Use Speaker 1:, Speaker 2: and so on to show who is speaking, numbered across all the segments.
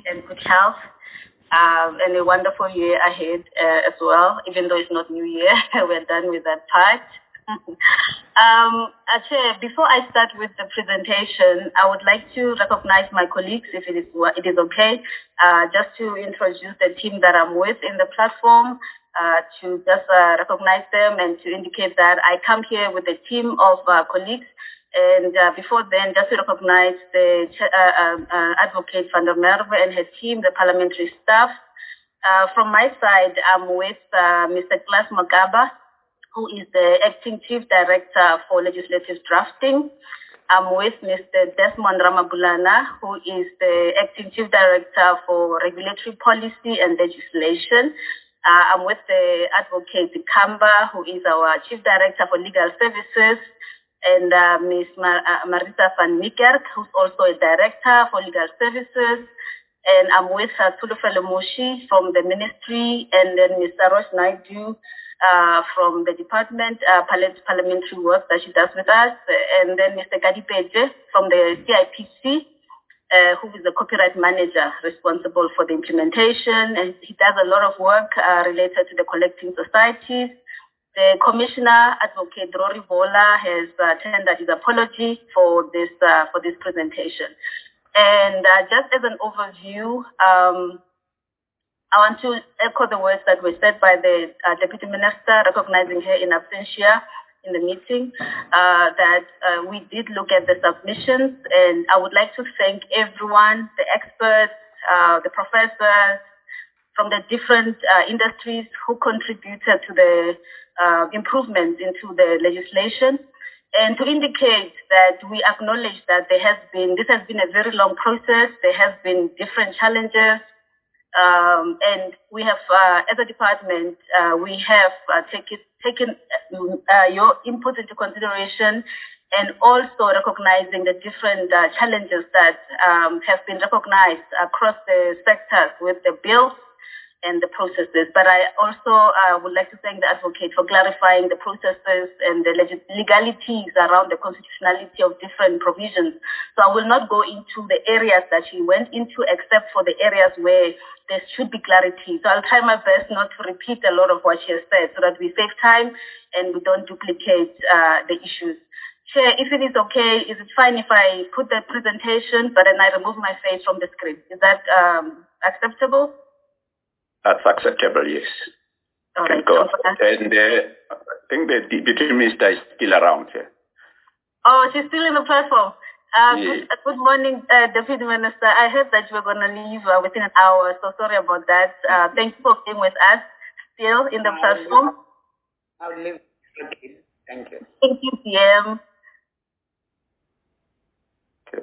Speaker 1: and good health, and a wonderful year ahead as well, even though it's not New Year. We're done with that part. Chair, before I start with the presentation, I would like to recognize my colleagues, if it is okay, just to introduce the team that I'm with in the platform, to just recognize them and to indicate that I come here with a team of colleagues. And before then, just to recognize the Advocate van der Merwe and her team, the parliamentary staff. From my side, I'm with Mr. Klaas Magaba, who is the Acting Chief Director for Legislative Drafting. I'm with Mr. Desmond Ramabulana, who is the Acting Chief Director for Regulatory Policy and Legislation. I'm with the Advocate Kamba, who is our Chief Director for Legal Services, and Ms. Marisa van Niekerk, who's also a Director for Legal Services. And I'm with Tulufele Moshi from the Ministry, and then Mr. Rosh Naidu from the Department, Parliamentary Work that she does with us, and then Mr. Kadipeje from the CIPC, who is the Copyright Manager responsible for the implementation, and he does a lot of work related to the collecting societies. The Commissioner, Advocate Rory Bola, has tendered his apology for this presentation. And just as an overview, I want to echo the words that were said by the Deputy Minister, recognizing her in absentia in the meeting, that we did look at the submissions, and I would like to thank everyone, the experts, the professors from the different industries who contributed to the improvements into the legislation, and to indicate that we acknowledge that this has been a very long process. There have been different challenges, and we have, as a department, we have taken your input into consideration, and also recognizing the different challenges that have been recognized across the sectors with the bills and the processes. But I also would like to thank the Advocate for clarifying the processes and the legalities around the constitutionality of different provisions. So I will not go into the areas that she went into, except for the areas where there should be clarity. So I'll try my best not to repeat a lot of what she has said, so that we save time and we don't duplicate the issues. Chair, if it is okay, is it fine if I put the presentation, but then I remove my face from the screen? Is that acceptable?
Speaker 2: That's acceptable, yes.
Speaker 1: All right.
Speaker 2: Go. And I think the Deputy Minister is still around here.
Speaker 1: Oh, she's still in the platform.
Speaker 2: Yes.
Speaker 1: Good morning, Deputy Minister. I heard that you were going to leave within an hour, so sorry about that. Thank you for being with us still in the platform.
Speaker 3: I'll leave. Okay. Thank you.
Speaker 1: Thank you, PM.
Speaker 2: Okay.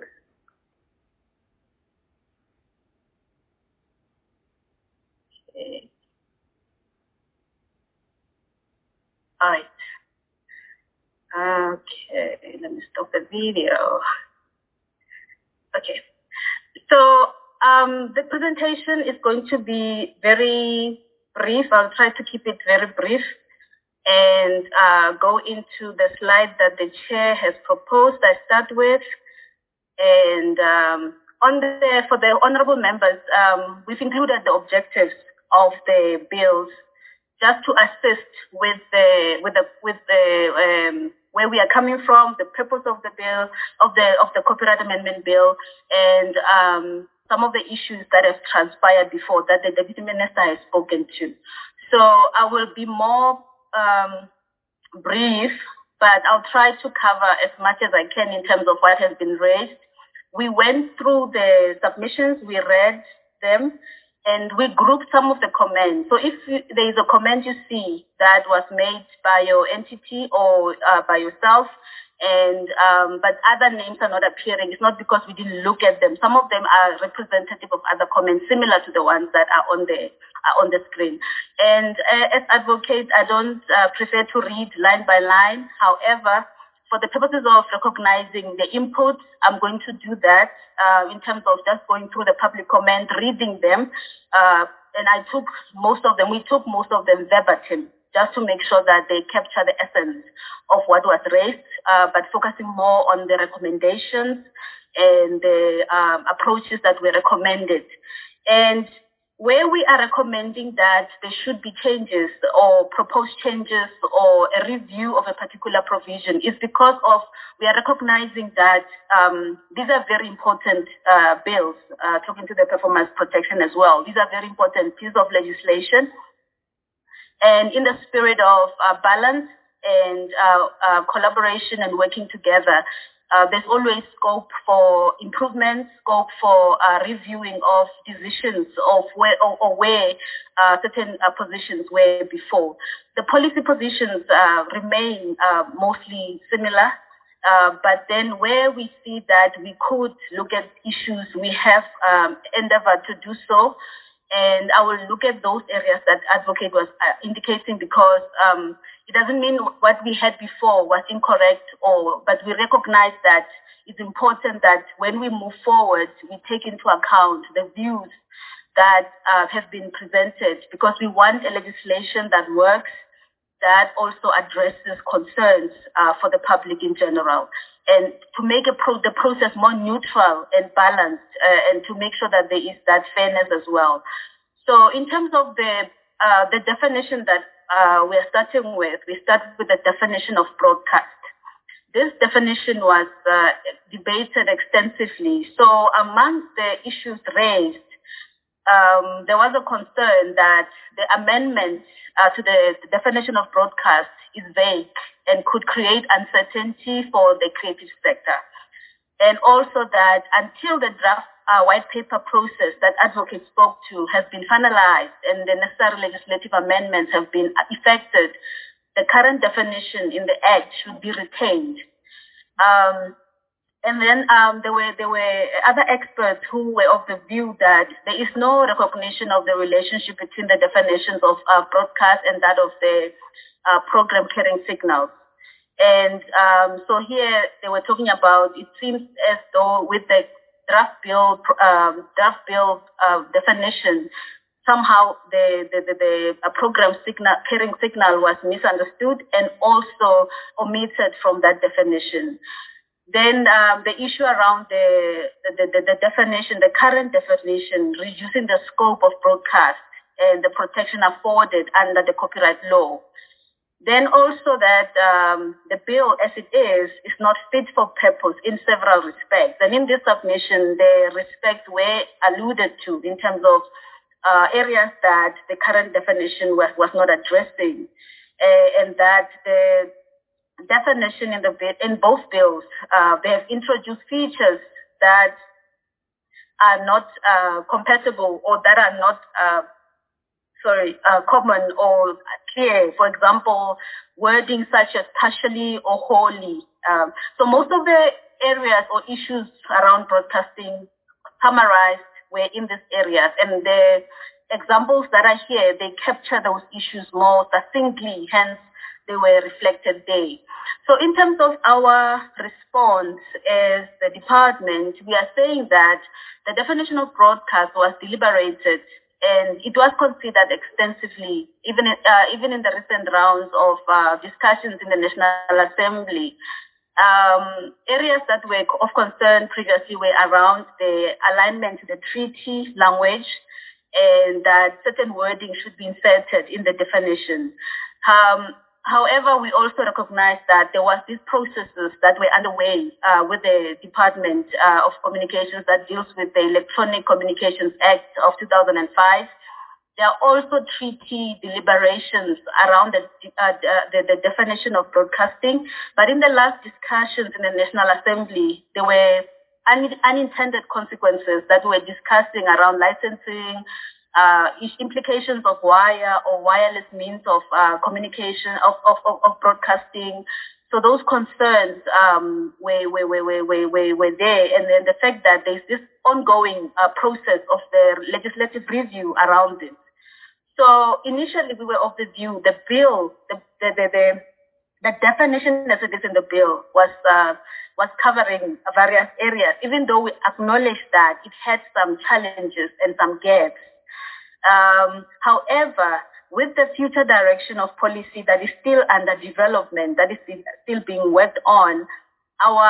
Speaker 1: All right. Okay, let me stop the video. Okay. So the presentation is going to be very brief. I'll try to keep it very brief and go into the slide that the chair has proposed. I start with, and for the honourable members, we've included the objectives of the bills, just to assist with where we are coming from, the purpose of the bill, of the Copyright Amendment Bill, and some of the issues that have transpired before that the Deputy Minister has spoken to. So I will be more brief, but I'll try to cover as much as I can in terms of what has been raised. We went through the submissions, we read them, and we grouped some of the comments. So if there is a comment you see that was made by your entity or by yourself, and but other names are not appearing, it's not because we didn't look at them. Some of them are representative of other comments similar to the ones that are on the screen. And as advocate, I don't prefer to read line by line. However, for the purposes of recognizing the input, I'm going to do that in terms of just going through the public comment, reading them. And I took most of them, we took most of them verbatim, just to make sure that they capture the essence of what was raised, but focusing more on the recommendations and the approaches that were recommended. And where we are recommending that there should be changes or proposed changes or a review of a particular provision is because of we are recognizing that these are very important bills, talking to the performance protection as well. These are very important pieces of legislation. And in the spirit of balance and collaboration and working together, there's always scope for improvement, scope for reviewing of decisions of where certain positions were before. The policy positions remain mostly similar, but then where we see that we could look at issues, we have endeavored to do so. And I will look at those areas that advocate was indicating because it doesn't mean what we had before was incorrect, but we recognize that it's important that when we move forward, we take into account the views that have been presented because we want a legislation that works, that also addresses concerns for the public in general, and to make the process more neutral and balanced, and to make sure that there is that fairness as well. So in terms of the definition that we're starting with, we start with the definition of broadcast. This definition was debated extensively. So amongst the issues raised, there was a concern that the amendment to the definition of broadcast is vague and could create uncertainty for the creative sector. And also that until the draft white paper process that advocates spoke to has been finalized and the necessary legislative amendments have been effected, the current definition in the Act should be retained. And then there were other experts who were of the view that there is no recognition of the relationship between the definitions of broadcast and that of the program carrying signals. And so here they were talking about, it seems as though with the draft bill definition, somehow the program carrying signal was misunderstood and also omitted from that definition. Then the issue around the definition, the current definition, reducing the scope of broadcast and the protection afforded under the copyright law. Then also that the bill as it is not fit for purpose in several respects. And in this submission, the respects were alluded to in terms of areas that the current definition was not addressing, and that the definition in both bills, they have introduced features that are not compatible or that are not common or clear. For example, wording such as partially or wholly. So most of the areas or issues around broadcasting summarized were in these areas, and the examples that are here, they capture those issues more succinctly, hence they were reflected there. So in terms of our response as the department, we are saying that the definition of broadcast was deliberated and it was considered extensively, even in the recent rounds of discussions in the National Assembly. Areas that were of concern previously were around the alignment to the treaty language and that certain wording should be inserted in the definition. However, we also recognize that there was these processes that were underway with the Department of Communications that deals with the Electronic Communications Act of 2005. There are also treaty deliberations around the definition of broadcasting. But in the last discussions in the National Assembly, there were unintended consequences that we were discussing around licensing, implications of wire or wireless means of communication, of broadcasting. So those concerns were there, and then the fact that there's this ongoing process of the legislative review around it. So initially we were of the view the bill, the definition as it is in the bill was covering various areas, even though we acknowledge that it had some challenges and some gaps. However, with the future direction of policy that is still under development, that is still being worked on,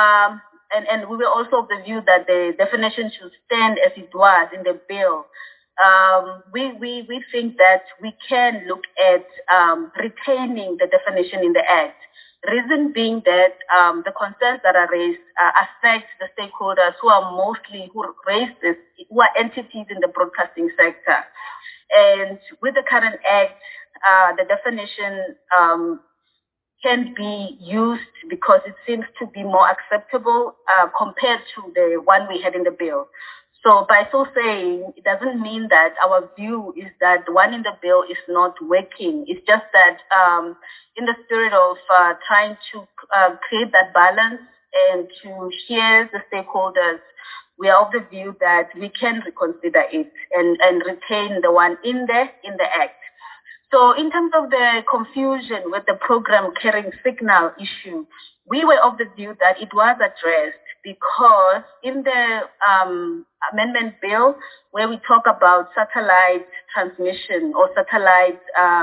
Speaker 1: and we were also of the view that the definition should stand as it was in the bill. we think that we can look at retaining the definition in the Act. Reason being that the concerns that are raised affect the stakeholders who raise this, who are entities in the broadcasting sector. And with the current Act, the definition can be used because it seems to be more acceptable compared to the one we had in the bill. So by so saying, it doesn't mean that our view is that the one in the bill is not working. It's just that in the spirit of trying to create that balance and to hear the stakeholders, we are of the view that we can reconsider it and retain the one in the Act. So in terms of the confusion with the program carrying signal issue, we were of the view that it was addressed because in the amendment bill, where we talk about satellite transmission or satellite,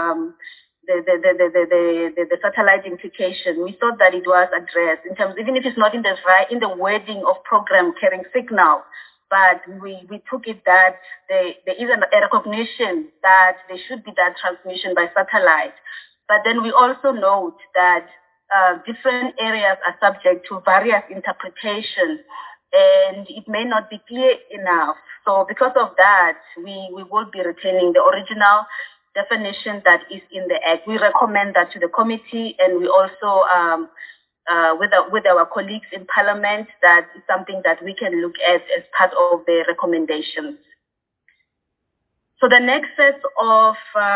Speaker 1: the satellite implication, we thought that it was addressed in terms, even if it's not in the wording of program carrying signal. But we took it that there is a recognition that there should be that transmission by satellite. But then we also note that different areas are subject to various interpretations, and it may not be clear enough. So because of that, we will be retaining the original definition that is in the Act. We recommend that to the committee, and we also with our colleagues in Parliament, that is something that we can look at as part of the recommendations. So the next set of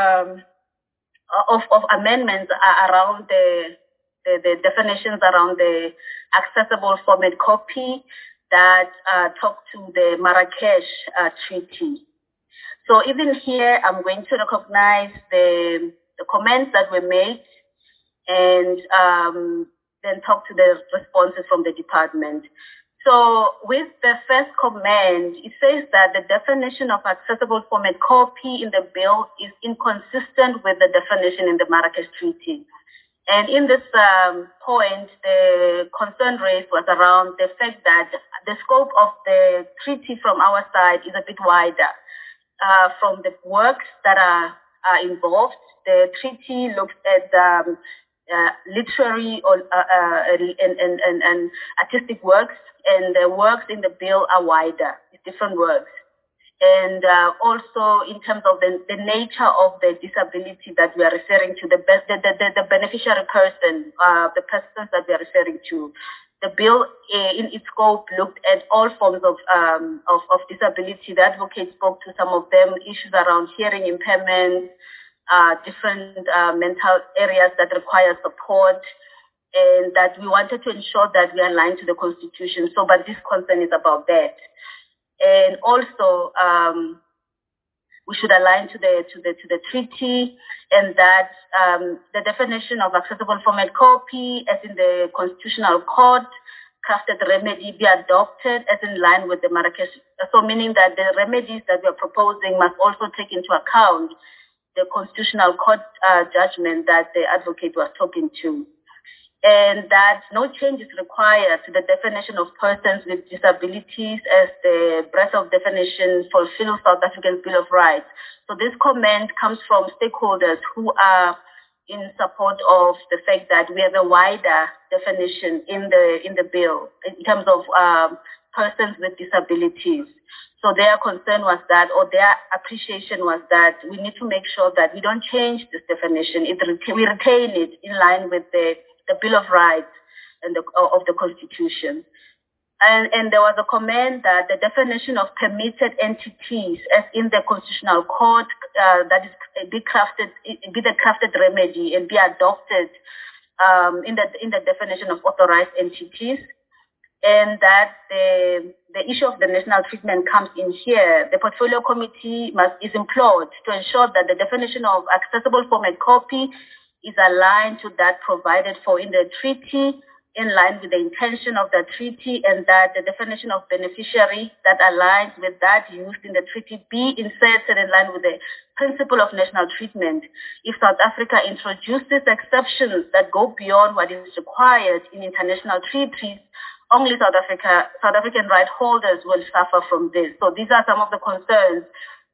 Speaker 1: amendments are around the definitions around the accessible format copy that talk to the Marrakesh Treaty. So even here, I'm going to recognize the comments that were made and then talk to the responses from the department. So with the first comment, it says that the definition of accessible format copy in the bill is inconsistent with the definition in the Marrakesh Treaty. And in this point, the concern raised was around the fact that the scope of the treaty from our side is a bit wider. From the works that are involved, the treaty looks at literary or and artistic works, and the works in the bill are wider. It's different works. And also in terms of the nature of the disability that we are referring to, the beneficiary person, the persons that we are referring to. The bill in its scope looked at all forms of disability. The advocate spoke to some of them, issues around hearing impairment, different mental areas that require support, and that we wanted to ensure that we align to the Constitution. So, but this concern is about that. And also, we should align to the treaty, and that the definition of accessible format copy, as in the Constitutional Court, crafted remedy be adopted as in line with the Marrakesh. So, meaning that the remedies that we are proposing must also take into account the Constitutional Court judgment that the advocate was talking to. And that no change is required to the definition of persons with disabilities as the breadth of definition fulfills South African Bill of Rights. So this comment comes from stakeholders who are in support of the fact that we have a wider definition in the bill in terms of persons with disabilities. So their concern was that, or their appreciation was that we need to make sure that we don't change this definition. We retain it in line with the Bill of Rights and of the Constitution. And there was a comment that the definition of permitted entities, as in the Constitutional Court, that is be the crafted remedy and be adopted in the definition of authorized entities, and that the issue of the national treatment comes in here. The Portfolio Committee is implored to ensure that the definition of accessible format copy is aligned to that provided for in the treaty, in line with the intention of the treaty, and that the definition of beneficiary that aligns with that used in the treaty be inserted in line with the principle of national treatment. If South Africa introduces exceptions that go beyond what is required in international treaties, only South African right holders will suffer from this. So these are some of the concerns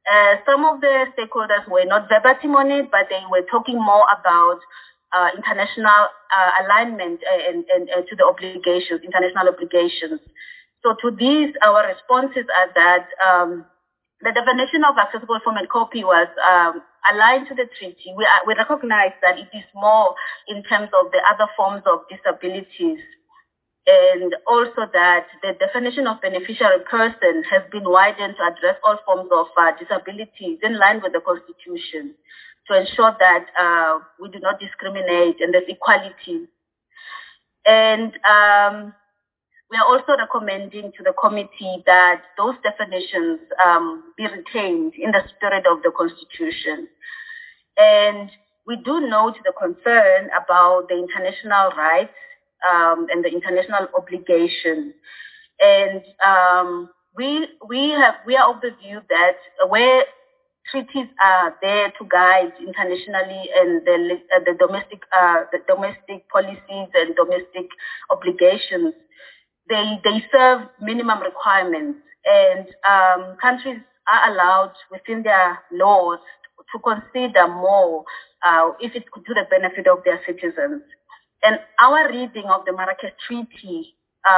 Speaker 1: Some of the stakeholders were not verbatim on it, but they were talking more about international alignment and to the obligations, international obligations. So to these, our responses are that the definition of accessible format copy was aligned to the treaty. We recognize that it is more in terms of the other forms of disabilities, and also that the definition of beneficiary person has been widened to address all forms of disabilities in line with the Constitution to ensure that we do not discriminate and there's equality. And we are also recommending to the committee that those definitions be retained in the spirit of the Constitution. And we do note the concern about the international rights and the international obligation. And we are of the view that where treaties are there to guide internationally and the domestic policies and domestic obligations, they serve minimum requirements, and countries are allowed within their laws to consider more if it could to the benefit of their citizens. And our reading of the Marrakesh Treaty,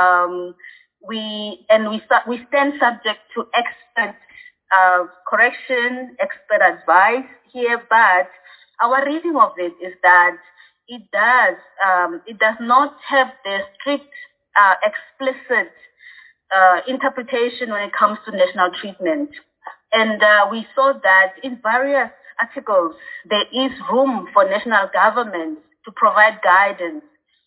Speaker 1: we stand subject to expert correction, expert advice here, but our reading of it is that it does not have the strict, explicit interpretation when it comes to national treatment. And we saw that in various articles, there is room for national governments to provide guidance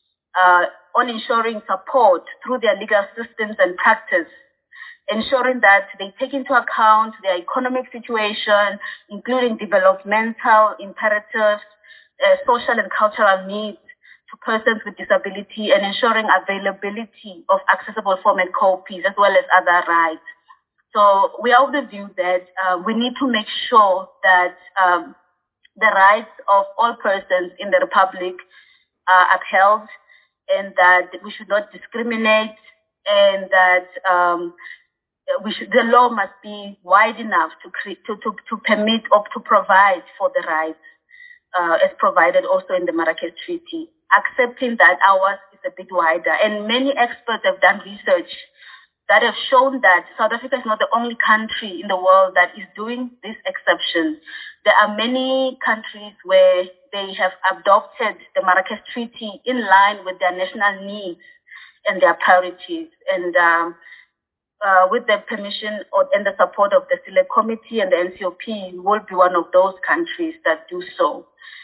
Speaker 1: on ensuring support through their legal systems and practice, ensuring that they take into account their economic situation, including developmental imperatives, social and cultural needs to persons with disability, and ensuring availability of accessible format copies as well as other rights. So we are of the view that we need to make sure that the rights of all persons in the Republic are upheld, and that we should not discriminate, and that the law must be wide enough to permit or to provide for the rights as provided also in the Marrakesh Treaty, accepting that ours is a bit wider. And many experts have done research that have shown that South Africa is not the only country in the world that is doing this exception. There are many countries where they have adopted the Marrakesh Treaty in line with their national needs and their priorities. And with the permission and the support of the Select Committee and the NCOP, will be one of those countries that do so.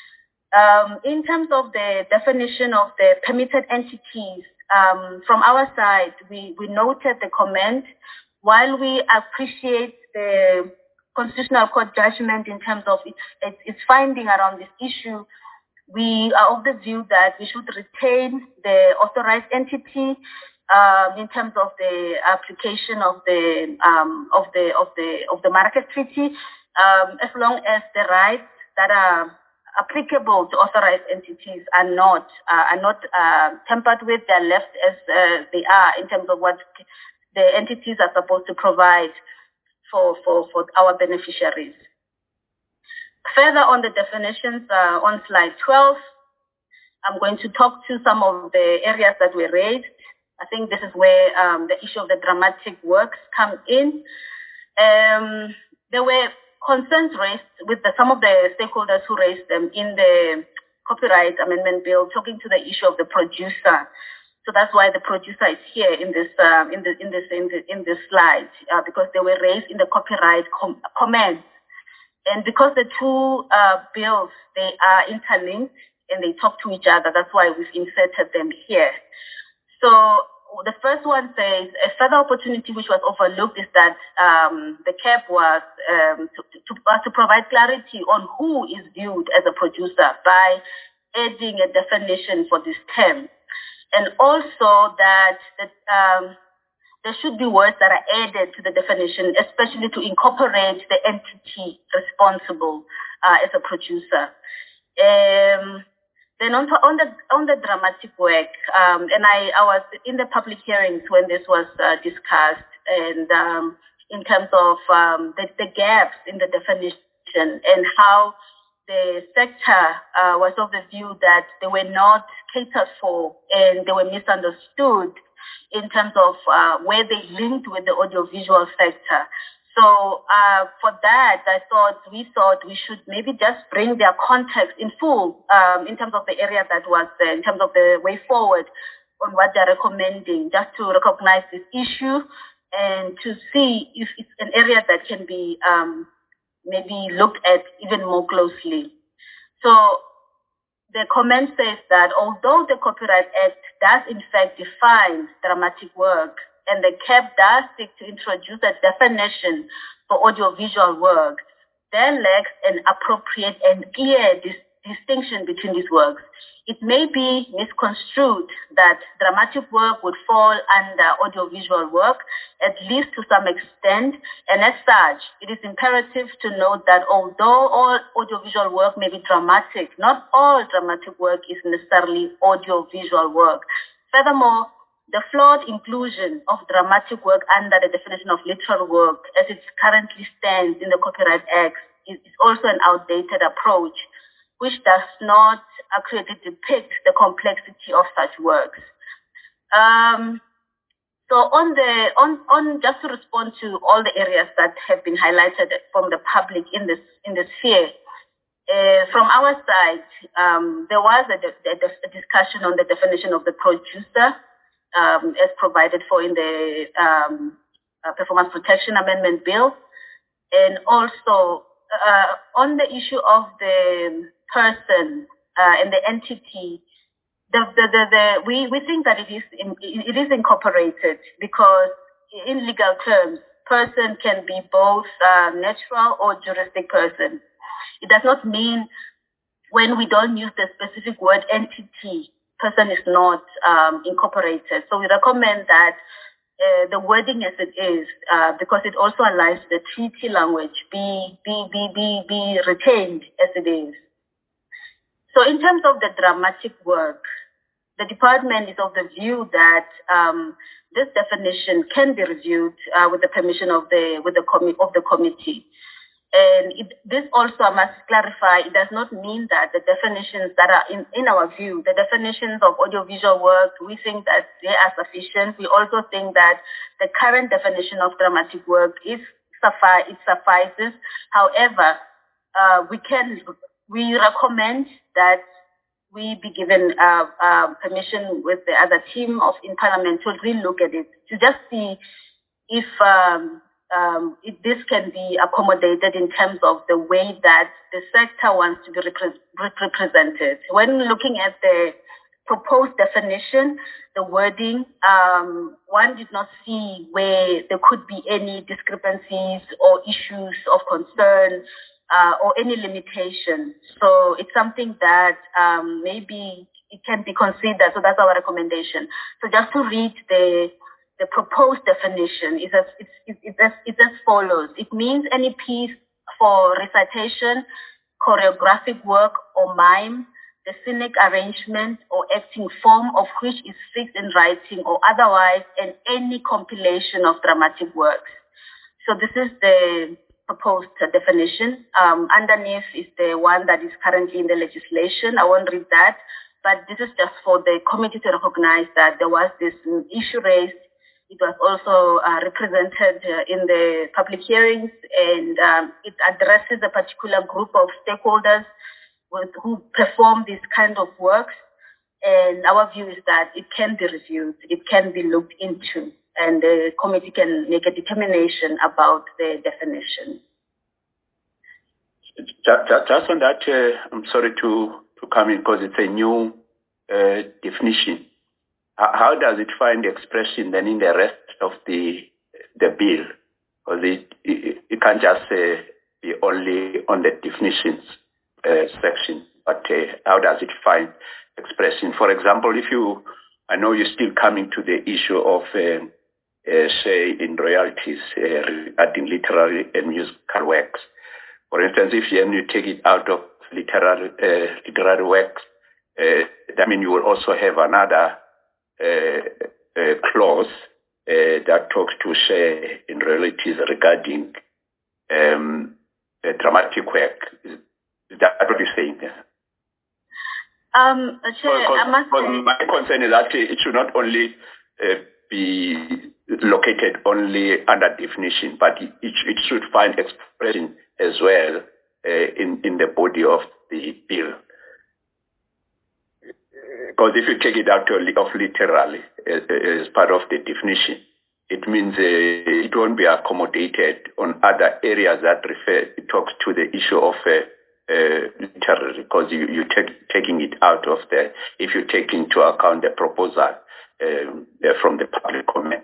Speaker 1: In terms of the definition of the permitted entities, from our side, we noted the comment. While we appreciate the Constitutional Court judgment in terms of its finding around this issue, we are of the view that we should retain the authorized entity in terms of the application of the Marrakesh Treaty, as long as the rights that are applicable to authorized entities are not tampered with. They're left as they are in terms of what the entities are supposed to provide for our beneficiaries. Further on the definitions on slide 12, I'm going to talk to some of the areas that were raised. I think this is where the issue of the dramatic works come in. There were concerns raised with some of the stakeholders who raised them in the Copyright Amendment Bill, talking to the issue of the producer. So that's why the producer is here in this slide, because they were raised in the copyright comments. And because the two bills, they are interlinked and they talk to each other, that's why we've inserted them here. So the first one says a further opportunity which was overlooked is that the CAP was to provide clarity on who is viewed as a producer by adding a definition for this term. And also that there should be words that are added to the definition, especially to incorporate the entity responsible as a producer. Then on the dramatic work, and I was in the public hearings when this was discussed, and in terms of the gaps in the definition and how the sector was of the view that they were not catered for and they were misunderstood in terms of where they linked with the audiovisual sector. So for that, we thought we should maybe just bring their context in full in terms of the area that was there, in terms of the way forward on what they're recommending, just to recognize this issue and to see if it's an area that can be maybe looked at even more closely. So the comment says that although the Copyright Act does in fact define dramatic work, and the CAP does seek to introduce a definition for audiovisual work, there lacks an appropriate and clear distinction between these works. It may be misconstrued that dramatic work would fall under audiovisual work, at least to some extent, and as such, it is imperative to note that although all audiovisual work may be dramatic, not all dramatic work is necessarily audiovisual work. Furthermore, the flawed inclusion of dramatic work under the definition of literary work as it currently stands in the Copyright Act is also an outdated approach, which does not accurately depict the complexity of such works. So on just to respond to all the areas that have been highlighted from the public in this sphere, from our side, there was a discussion on the definition of the producer as provided for in the Performance Protection Amendment Bill, and also on the issue of the person and the entity, we think that it is incorporated because in legal terms, person can be both natural or juristic person. It does not mean when we don't use the specific word entity, person is not incorporated. So we recommend that the wording as it is, because it also aligns the treaty language, be retained as it is. So in terms of the dramatic work, the department is of the view that this definition can be reviewed with the permission of the committee. And this also, I must clarify, it does not mean that the definitions that are in our view, the definitions of audiovisual work, we think that they are sufficient. We also think that the current definition of dramatic work it suffices. However, we recommend that we be given permission with the other team in Parliament to relook at it, to just see if this can be accommodated in terms of the way that the sector wants to be represented. When looking at the proposed definition, the wording, one did not see where there could be any discrepancies or issues of concern or any limitation. So it's something that maybe it can be considered. So that's our recommendation. So just to read the proposed definition is as follows. It means any piece for recitation, choreographic work or mime, the scenic arrangement or acting form of which is fixed in writing or otherwise, and any compilation of dramatic works. So this is the proposed definition. Underneath is the one that is currently in the legislation. I won't read that, but this is just for the committee to recognize that there was this issue raised. It was also represented in the public hearings, and it addresses a particular group of stakeholders who perform this kind of works. And our view is that it can be reviewed, it can be looked into, and the committee can make a determination about the definition.
Speaker 2: Just on that, I'm sorry to come in because it's a new definition. How does it find expression then in the rest of the bill? Because it can't just be only on the definitions section, but how does it find expression? For example, I know you're still coming to the issue of say in royalties regarding literary and musical works. For instance, if you take it out of literary works, that means you will also have another clause that talks to share in realities regarding dramatic work. Is that what you're saying?
Speaker 1: Chair, I must say,
Speaker 2: my concern is that it should not only be located only under definition, but it should find expression as well in the body of the bill. Because if you take it out of literally as part of the definition, it means it won't be accommodated on other areas that it talks to the issue of literally, because you're taking it out of there if you take into account the proposal from the public comment.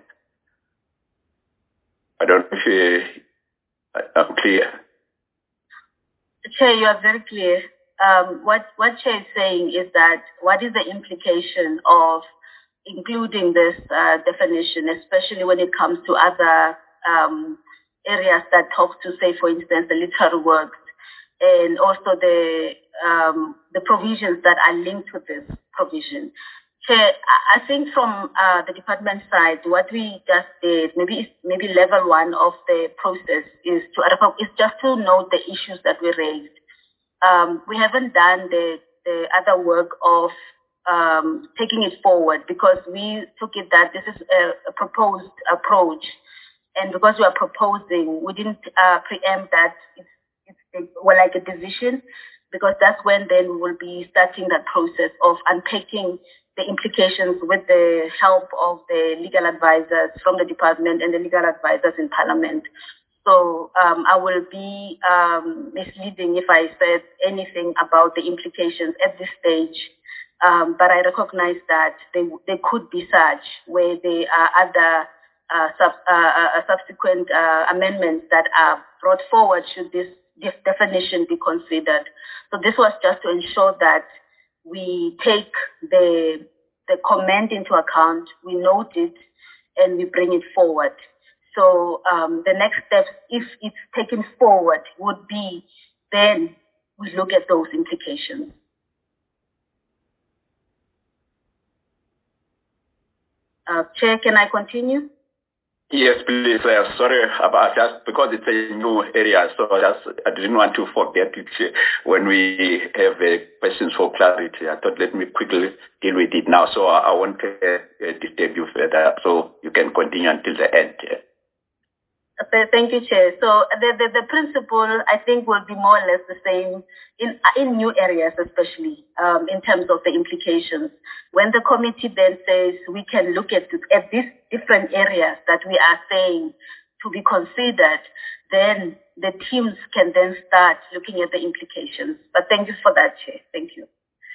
Speaker 2: I don't know if I'm clear.
Speaker 1: Chair, you are very clear. What Chair is saying is that what is the implication of including this definition, especially when it comes to other areas that talk to, say, for instance, the literary works, and also the provisions that are linked to this provision. Chair, I think from the department side, what we just did, maybe level one of the process is just to note the issues that we raised. We haven't done the other work of taking it forward, because we took it that this is a proposed approach, and because we are proposing, we didn't preempt that it's like a decision, because that's when then we will be starting that process of unpacking the implications with the help of the legal advisors from the department and the legal advisors in Parliament. So I will be misleading if I said anything about the implications at this stage. But I recognize that they could be such, where there are other subsequent amendments that are brought forward should this definition be considered. So this was just to ensure that we take the comment into account, we note it, and we bring it forward. So the next steps, if it's taken forward, would be then we look at those implications. Chair, can I continue?
Speaker 2: Yes, please. Sorry about that, because it's a new area, so I didn't want to forget it when we have questions for clarity. I thought let me quickly deal with it now, so I won't disturb you further, so you can continue until the end.
Speaker 1: Thank you, Chair. So the principle, I think, will be more or less the same in new areas, especially in terms of the implications. When the committee then says we can look at these different areas that we are saying to be considered, then the teams can then start looking at the implications. But thank you for that, Chair. Thank you.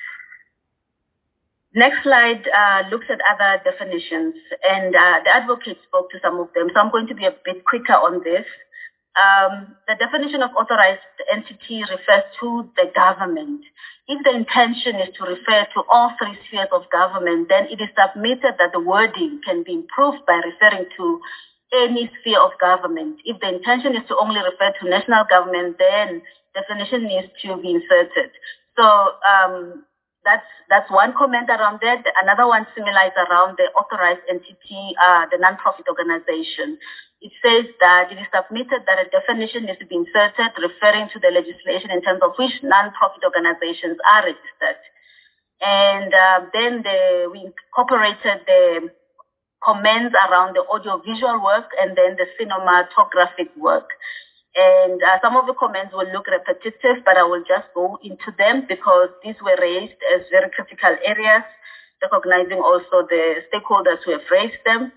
Speaker 1: Next slide looks at other definitions, and the advocate spoke to some of them, so I'm going to be a bit quicker on this. The definition of authorized entity refers to the government. If the intention is to refer to all three spheres of government, then it is submitted that the wording can be improved by referring to any sphere of government. If the intention is to only refer to national government, then definition needs to be inserted. So that's one comment around that. Another one similar is around the authorized entity, the non-profit organization. It says that it is submitted that a definition needs to be inserted referring to the legislation in terms of which non-profit organizations are registered. And then we incorporated the comments around the audiovisual work and then the cinematographic work. And some of the comments will look repetitive, but I will just go into them because these were raised as very critical areas, recognizing also the stakeholders who have raised them.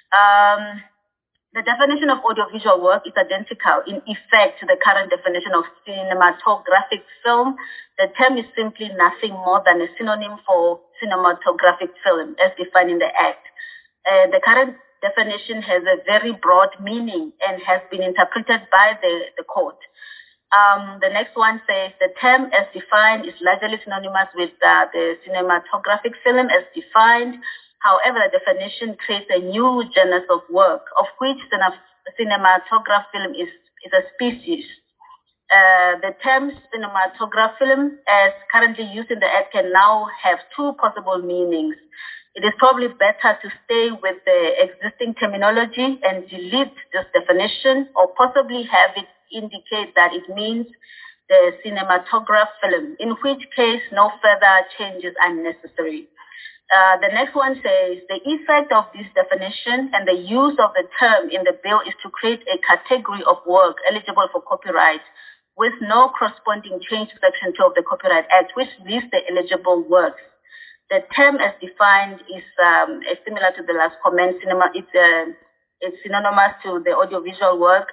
Speaker 1: The definition of audiovisual work is identical in effect to the current definition of cinematographic film. The term is simply nothing more than a synonym for cinematographic film as defined in the Act. The current definition has a very broad meaning and has been interpreted by the court. The next one says the term as defined is largely synonymous with the cinematographic film as defined. However, the definition creates a new genus of work, of which cinematograph film is a species. The term cinematograph film, as currently used in the Act, can now have two possible meanings. it is probably better to stay with the existing terminology and delete this definition, or possibly have it indicate that it means the cinematograph film, in which case no further changes are necessary. The next one says, the effect of this definition and the use of the term in the bill is to create a category of work eligible for copyright with no corresponding change to Section 2 of the Copyright Act, which lists the eligible works. The term as defined is similar to the last comment. It's synonymous to the audiovisual work,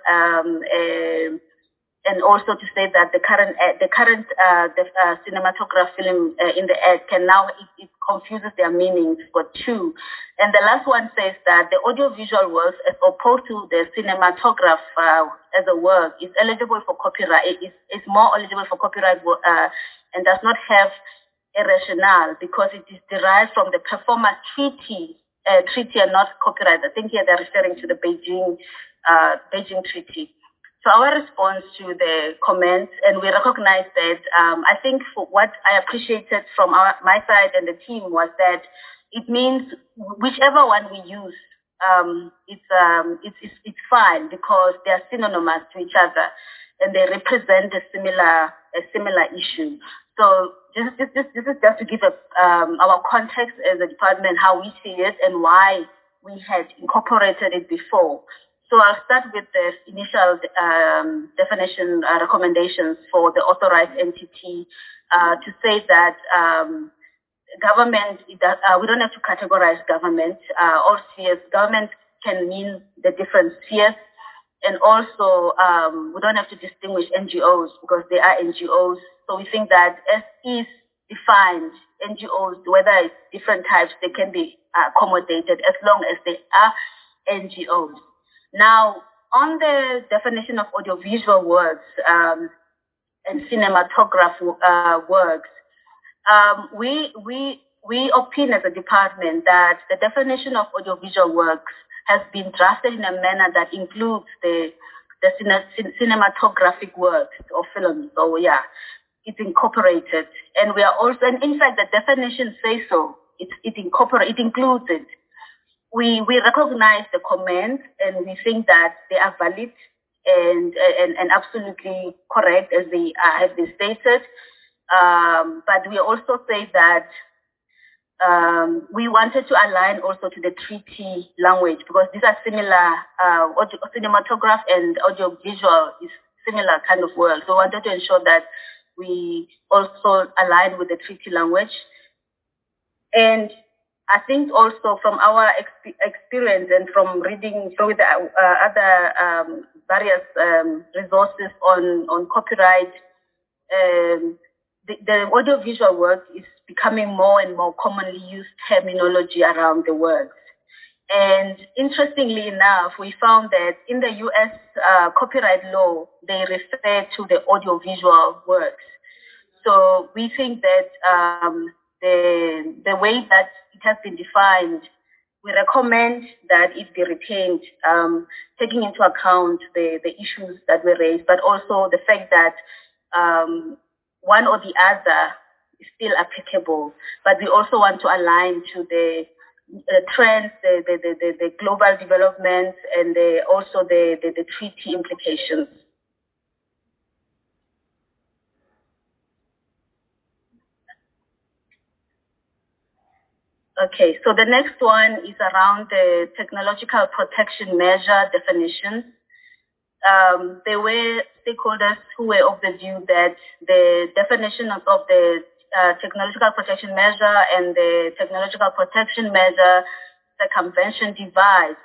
Speaker 1: and also to say that the current cinematograph film in the Act can now, it confuses their meanings for two. And the last one says that the audiovisual works, as opposed to the cinematograph as a work, is eligible for copyright. It is more eligible for copyright and does not have a rationale because it is derived from the performance treaty and not copyright. I think here they're referring to the Beijing Treaty. So our response to the comments, and we recognize that, I think for what I appreciated from my side and the team was that it means whichever one we use, it's fine because they are synonymous to each other and they represent a similar issue. So this is just to give our context as a department, how we see it and why we had incorporated it before. So I'll start with the initial definition recommendations for the authorized entity to say that government, we don't have to categorize government. All spheres, government can mean the different spheres. And also, we don't have to distinguish NGOs because they are NGOs. So we think that as is defined, NGOs, whether it's different types, they can be accommodated as long as they are NGOs. Now, on the definition of audiovisual works and cinematograph works, we opine as a department that the definition of audiovisual works has been drafted in a manner that includes the cinematographic works or films. So yeah, it's incorporated, and we are also, and in fact, the definition says so. It includes it. We recognize the comments, and we think that they are valid and absolutely correct as they have been stated. But we also say that we wanted to align also to the treaty language because these are similar. Cinematograph and audiovisual is similar kind of work. So we wanted to ensure that we also align with the treaty language. And I think also from our experience and from reading through the other various resources on copyright, the audiovisual work is becoming more and more commonly used terminology around the world. And interestingly enough, we found that in the U.S. Copyright law, they refer to the audiovisual works. So we think that the way that it has been defined, we recommend that it be retained, taking into account the issues that were raised, but also the fact that one or the other is still applicable. But we also want to align to the trends, the global developments, and also the treaty implications. Okay, so the next one is around the technological protection measure definitions. There were stakeholders who were of the view that the definition of the technological protection measure and the technological protection measure circumvention device,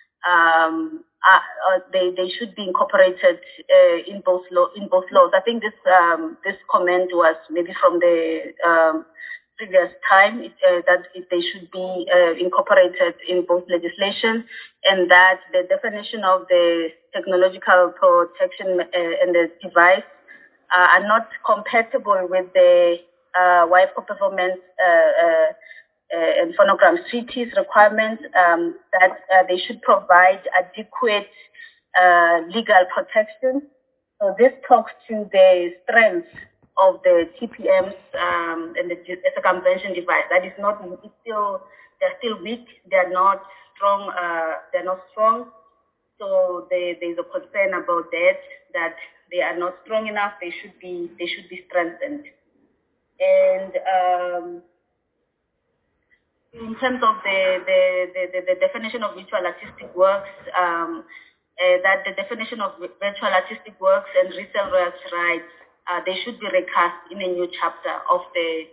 Speaker 1: they should be incorporated in both laws. I think this comment was maybe from the previous time, that they should be incorporated in both legislation, and that the definition of the technological protection and the device are not compatible with the WIPO performance and phonogram treaties requirements, that they should provide adequate legal protection. So this talks to the strength of the TPMs and the circumvention device. That is not, it's still they're still weak. They're not strong. So there's a concern about that they are not strong enough. They should be strengthened. And in terms of the definition of virtual artistic works, that the definition of virtual artistic works and resale royalty rights, they should be recast in a new chapter of the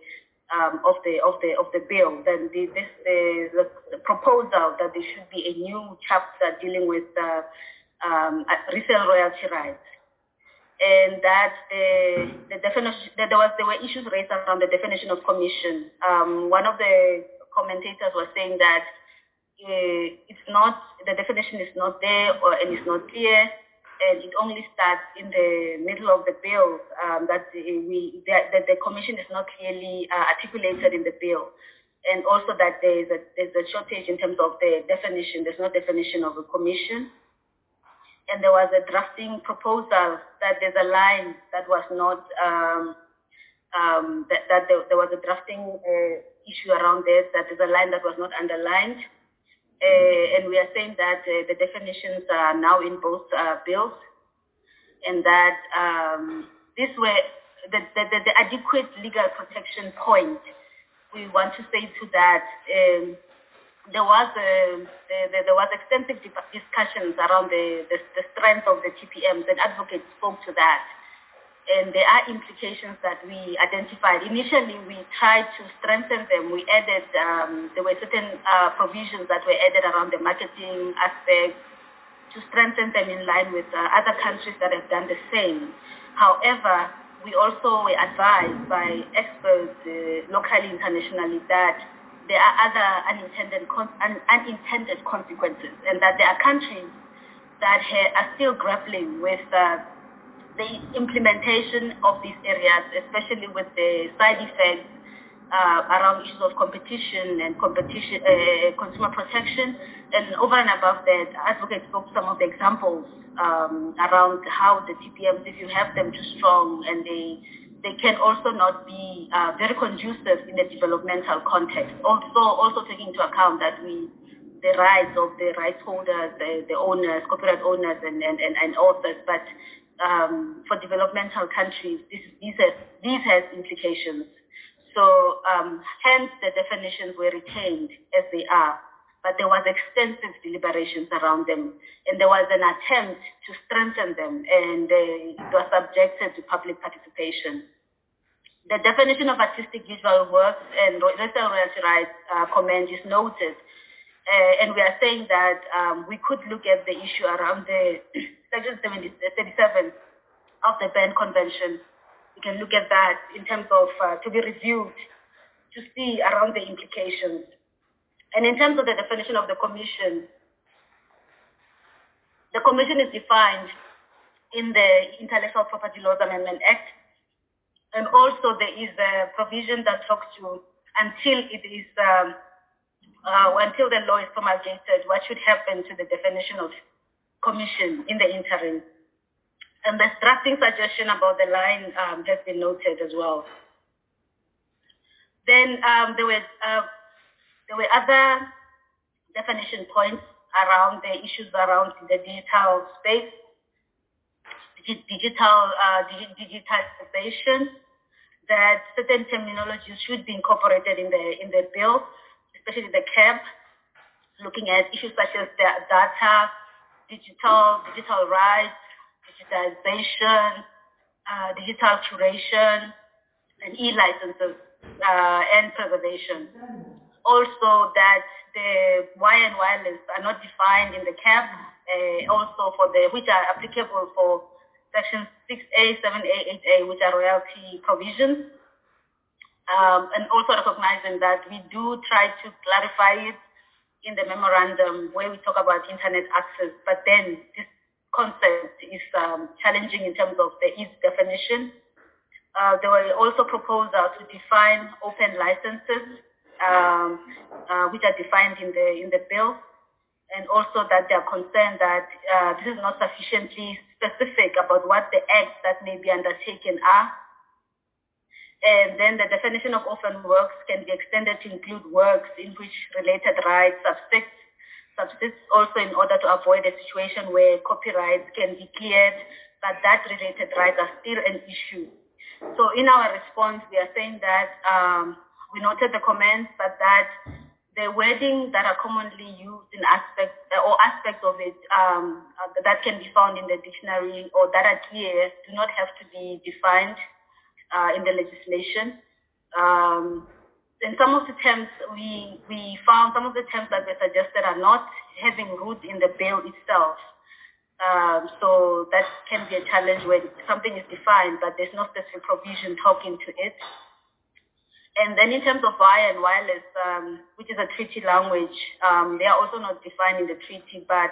Speaker 1: bill. Then the proposal that there should be a new chapter dealing with resale royalty rights. And that the definition, there were issues raised around the definition of commission. One of the commentators was saying that the definition is not there and it's not clear, and it only starts in the middle of the bill, that the commission is not clearly articulated in the bill. And also that there's a shortage in terms of the definition. There's no definition of a commission. And there was a drafting proposal that there's a line that was not, there was a drafting issue around this, that there's a line that was not underlined. And we are saying that the definitions are now in both bills, and that this way, the adequate legal protection point, we want to say to that, there was extensive discussions around the strength of the TPMs, and advocates spoke to that. And there are implications that we identified. Initially, we tried to strengthen them. We added, there were certain provisions that were added around the marketing aspect to strengthen them in line with other countries that have done the same. However, we also were advised by experts locally, internationally, that there are other unintended consequences, and that there are countries that are still grappling with the implementation of these areas, especially with the side effects around issues of competition and consumer protection. And over and above that, advocates spoke some of the examples around how the TPMs, if you have them too strong, and they can also not be very conducive in the developmental context. Also taking into account that the rights of the rights holders, the owners, copyright owners, and authors, but for developmental countries, these has implications. So hence the definitions were retained as they are, but there was extensive deliberations around them, and there was an attempt to strengthen them, and it was subjected to public participation. The definition of artistic visual works and resale royalty rights comment is noted, and we are saying that we could look at the issue around the Section 37 of the Berne Convention. We can look at that in terms of to be reviewed to see around the implications. And in terms of the definition of the commission is defined in the Intellectual Property Laws Amendment Act, and also there is a provision that talks to until the law is promulgated, what should happen to the definition of commission in the interim. And the drafting suggestion about the line has been noted as well. Then there were other definition points around the issues around the digital space, digitization, that certain terminologies should be incorporated in the bill, especially the CAB, looking at issues such as data, digital rights, digitization, digital curation, and e-licenses, and preservation. Also that the wire and wireless are not defined in the CAB, also which are applicable for Section 6A, 7A, 8A, which are royalty provisions. And also recognizing that we do try to clarify it in the memorandum where we talk about internet access, but then this concept is challenging in terms of its definition. There were also proposals to define open licenses, which are defined in the bill, and also that they are concerned that this is not sufficiently specific about what the acts that may be undertaken are. And then the definition of orphan works can be extended to include works in which related rights subsist also in order to avoid a situation where copyrights can be cleared, but that related rights are still an issue. So in our response, we are saying that we noted the comments, but that the wording that are commonly used in aspects of it that can be found in the dictionary or that are clear do not have to be defined in the legislation. In some of the terms, we found some of the terms that were suggested are not having root in the bill itself. So that can be a challenge when something is defined, but there's no specific provision talking to it. And then in terms of wire and wireless, which is a treaty language, they are also not defined in the treaty, but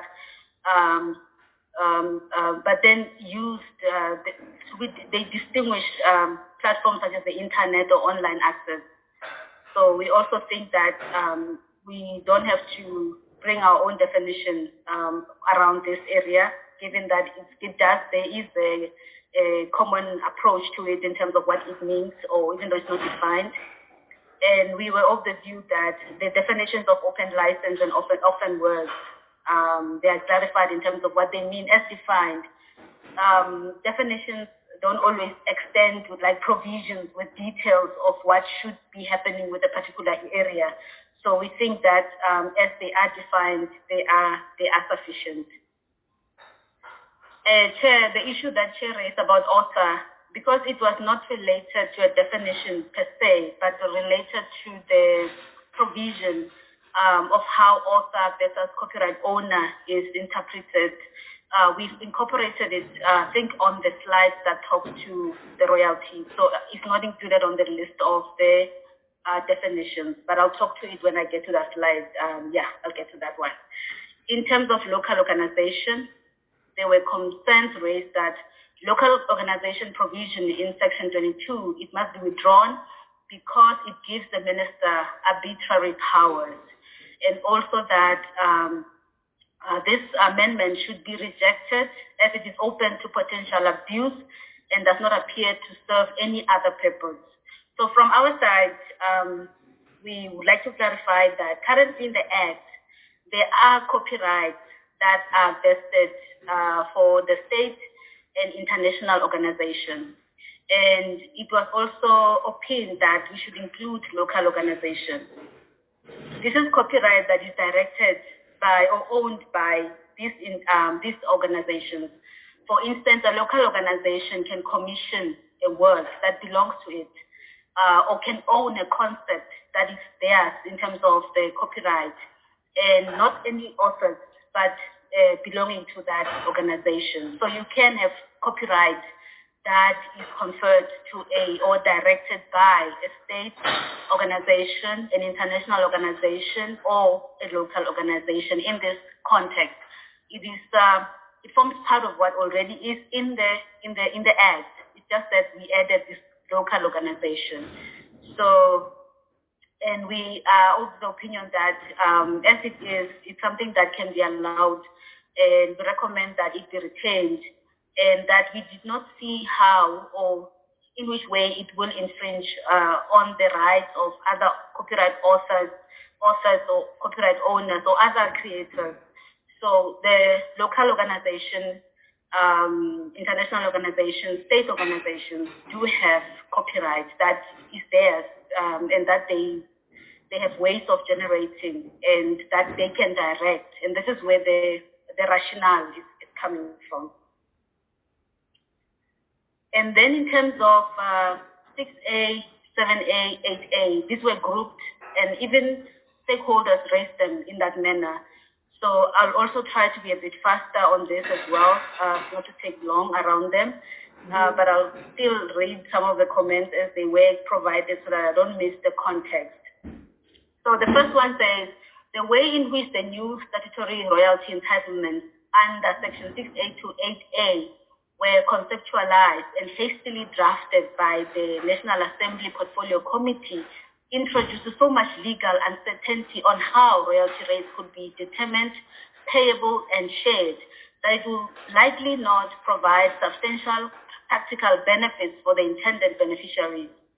Speaker 1: then used, they distinguish platforms such as the internet or online access. So we also think that we don't have to bring our own definition around this area, given that there is a common approach to it in terms of what it means, or even though it's not defined. And we were of the view that the definitions of open license and open words, they are clarified in terms of what they mean as defined. Definitions don't always extend with like provisions with details of what should be happening with a particular area. So we think that as they are defined, they are sufficient. Chair, the issue that Chair raised about author, because it was not related to a definition per se, but related to the provision of how author versus copyright owner is interpreted, we've incorporated it, I think, on the slides that talk to the royalty. So it's not included on the list of the definitions, but I'll talk to it when I get to that slide. I'll get to that one. In terms of local organization, there were concerns raised that local organization provision in Section 22, it must be withdrawn because it gives the minister arbitrary powers. And also that this amendment should be rejected as it is open to potential abuse and does not appear to serve any other purpose. So from our side, we would like to clarify that currently in the Act, there are copyrights that are vested for the state and international organizations. And it was also opined that we should include local organizations. This is copyright that is directed by or owned by these organizations. For instance, a local organization can commission a work that belongs to it, or can own a concept that is theirs in terms of the copyright, and not any authors, but belonging to that organization. So you can have copyright that is conferred to or directed by a state organization, an international organization, or a local organization. In this context, it forms part of what already is in the Act. It's just that we added this local organization. So, and we are of the opinion that as it is, it's something that can be allowed, and we recommend that it be retained, and that we did not see how or in which way it will infringe on the rights of other copyright authors or copyright owners or other creators. So the local organization, international organizations, state organizations do have copyright that is theirs, and that they have ways of generating and that they can direct. And this is where the rationale is coming from. And then in terms of 6A, 7A, 8A, these were grouped, and even stakeholders raised them in that manner. So I'll also try to be a bit faster on this as well, not to take long around them, but I'll still read some of the comments as they were provided so that I don't miss the context. So the first one says, the way in which the new statutory royalty entitlements under Section 6A to 8A were conceptualized and hastily drafted by the National Assembly Portfolio Committee introduces so much legal uncertainty on how royalty rates could be determined, payable, and shared that it will likely not provide substantial practical benefits for the intended beneficiaries.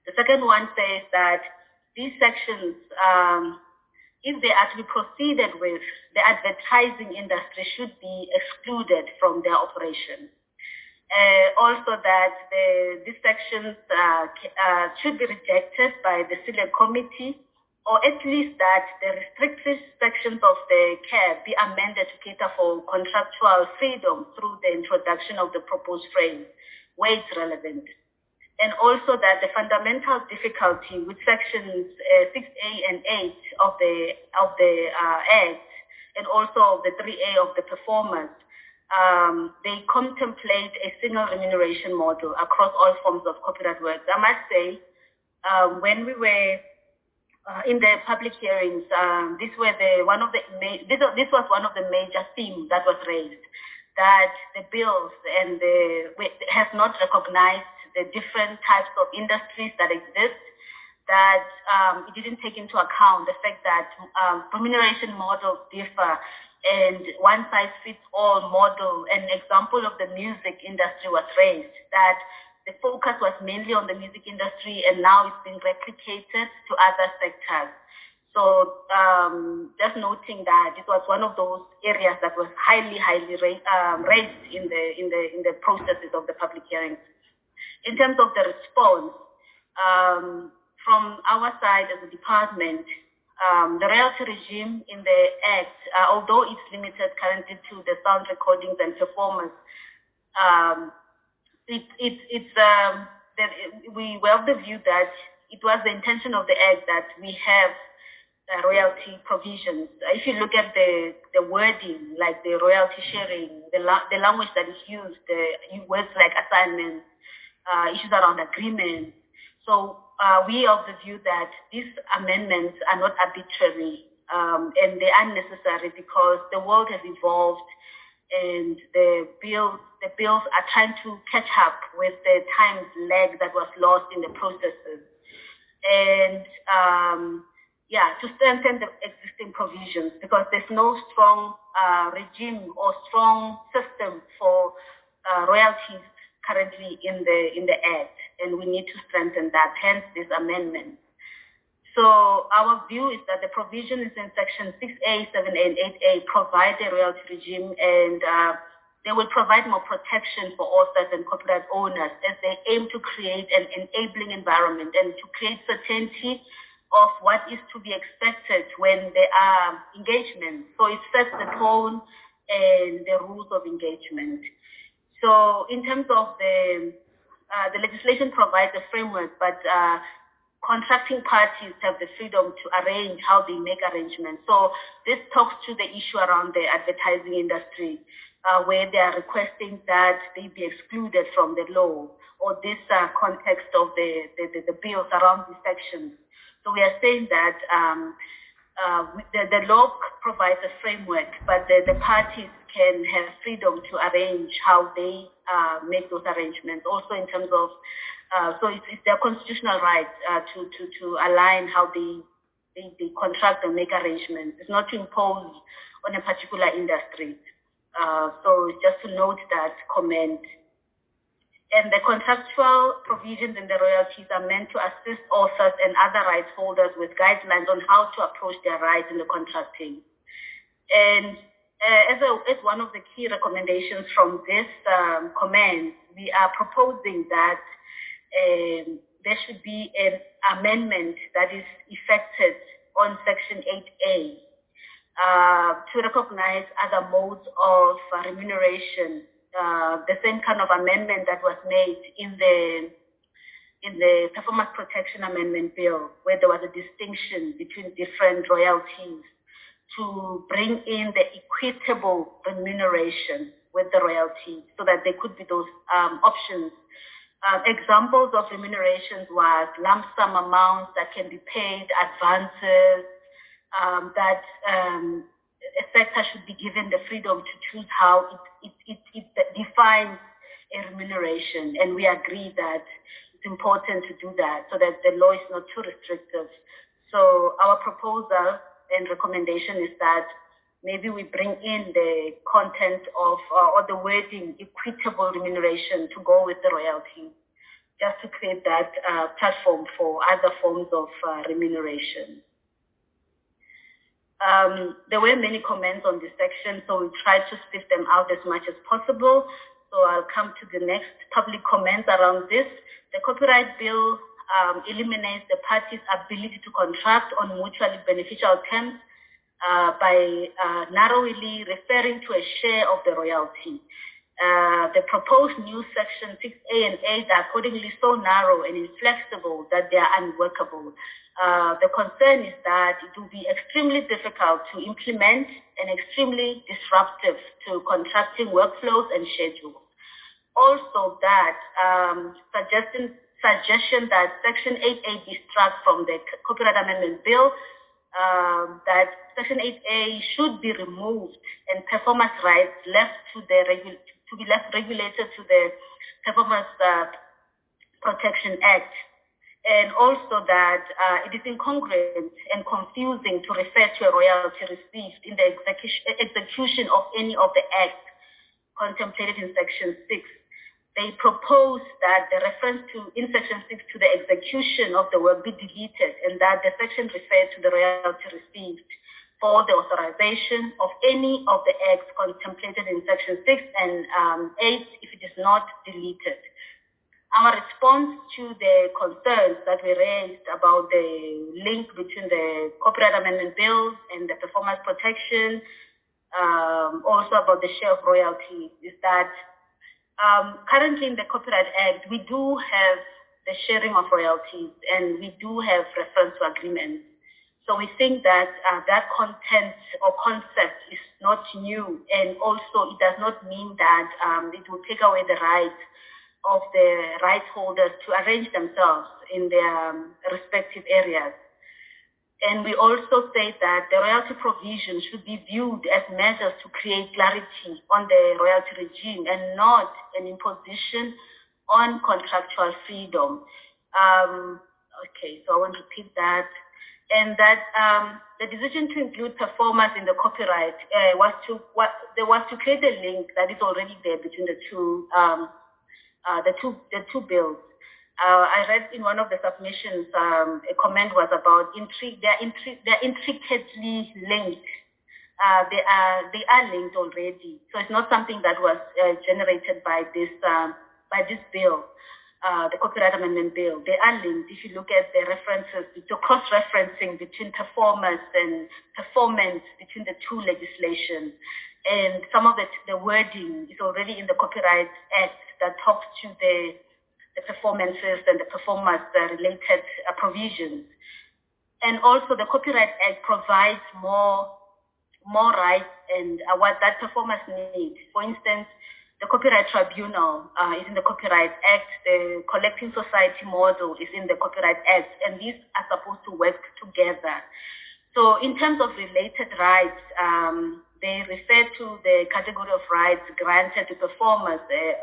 Speaker 1: The second one says that these sections, if they are to be proceeded with, the advertising industry should be excluded from their operation. Also that these sections should be rejected by the Select Committee, or at least that the restrictive sections of the CAB be amended to cater for contractual freedom through the introduction of the proposed frame where it's relevant. And also that the fundamental difficulty with sections 6A and 8 of the Act, and also of the 3A of the performance, they contemplate a single remuneration model across all forms of copyright works. I must say, when we were in the public hearings, this was one of the major themes that was raised, that the bills and has not recognized the different types of industries that exist, that it didn't take into account the fact that remuneration models differ, and one-size-fits-all model. An example of the music industry was raised, that the focus was mainly on the music industry, and now it's being replicated to other sectors. So just noting that it was one of those areas that was highly raised in the processes of the public hearings. In terms of the response, from our side as a department, the royalty regime in the Act, although it's limited currently to the sound recordings and performance, we were of the view that it was the intention of the Act that we have royalty provisions. If you look at the wording, like the royalty sharing, the language that is used, words like assignments, issues around agreements. So we are of the view that these amendments are not arbitrary and they are necessary because the world has evolved and the bills are trying to catch up with the time lag that was lost in the processes. And to strengthen the existing provisions, because there's no strong regime or strong system for royalties currently in the Act, and we need to strengthen that, hence this amendment. So our view is that the provisions in section 6A, 7A, and 8A provide a royalty regime, and they will provide more protection for authors and copyright owners as they aim to create an enabling environment and to create certainty of what is to be expected when there are engagements. So it sets the tone and the rules of engagement. So in terms of the legislation provides a framework, but contracting parties have the freedom to arrange how they make arrangements. So this talks to the issue around the advertising industry, where they are requesting that they be excluded from the law, or this context of the bills around these sections. So we are saying that the law provides a framework, but the parties can have freedom to arrange how they make those arrangements. Also in terms of, so it's their constitutional right to align how they contract and make arrangements. It's not to impose on a particular industry. So just to note that comment. And the contractual provisions in the royalties are meant to assist authors and other rights holders with guidelines on how to approach their rights in the contracting. And as one of the key recommendations from this comment, we are proposing that there should be an amendment that is effected on Section 8A to recognize other modes of remuneration. The same kind of amendment that was made in the Performance Protection Amendment Bill, where there was a distinction between different royalties to bring in the equitable remuneration with the royalty, so that there could be those options. Examples of remunerations was lump sum amounts that can be paid, advances, that a sector should be given the freedom to choose how it defines a remuneration. And we agree that it's important to do that so that the law is not too restrictive. So our proposal and recommendation is that maybe we bring in the content of or the wording equitable remuneration to go with the royalty, just to create that platform for other forms of remuneration. There were many comments on this section, so we tried to sift them out as much as possible. So I'll come to the next public comments around this. The Copyright Bill eliminates the parties' ability to contract on mutually beneficial terms by narrowly referring to a share of the royalty. The proposed new section 6A and 8 are accordingly so narrow and inflexible that they are unworkable. The concern is that it will be extremely difficult to implement and extremely disruptive to contracting workflows and schedules. Also that suggestion that Section 8A be struck from the Copyright Amendment Bill, that Section 8A should be removed and performance rights left to be left regulated to the Performance Protection Act. And also that it is incongruent and confusing to refer to a royalty received in the execution of any of the acts contemplated in Section 6. They propose that the reference in Section 6 to the execution of the work be deleted and that the section refer to the royalty received for the authorization of any of the acts contemplated in Section 6 and 8 if it is not deleted. Our response to the concerns that we raised about the link between the Copyright Amendment Bill and the performance protection, also about the share of royalties, is that currently in the Copyright Act, we do have the sharing of royalties and we do have reference to agreements. So we think that that content or concept is not new, and also it does not mean that it will take away the right of the rights holders to arrange themselves in their respective areas. And we also say that the royalty provision should be viewed as measures to create clarity on the royalty regime and not an imposition on contractual freedom. Okay, so I want to repeat that. And that the decision to include performance in the copyright was to create a link that is already there between the two bills. I read in one of the submissions a comment was about they're intricately linked. They are linked already. So it's not something that was generated by this bill. The Copyright Amendment Bill. They are linked. If you look at the references, the cross-referencing between performance and performance between the two legislations, and some of the wording is already in the Copyright Act that talks to the performances and the performance-related provisions. And also the Copyright Act provides more rights and what that performance needs. For instance, the Copyright Tribunal is in the Copyright Act. The Collecting Society model is in the Copyright Act, and these are supposed to work together. So in terms of related rights, they refer to the category of rights granted to performers,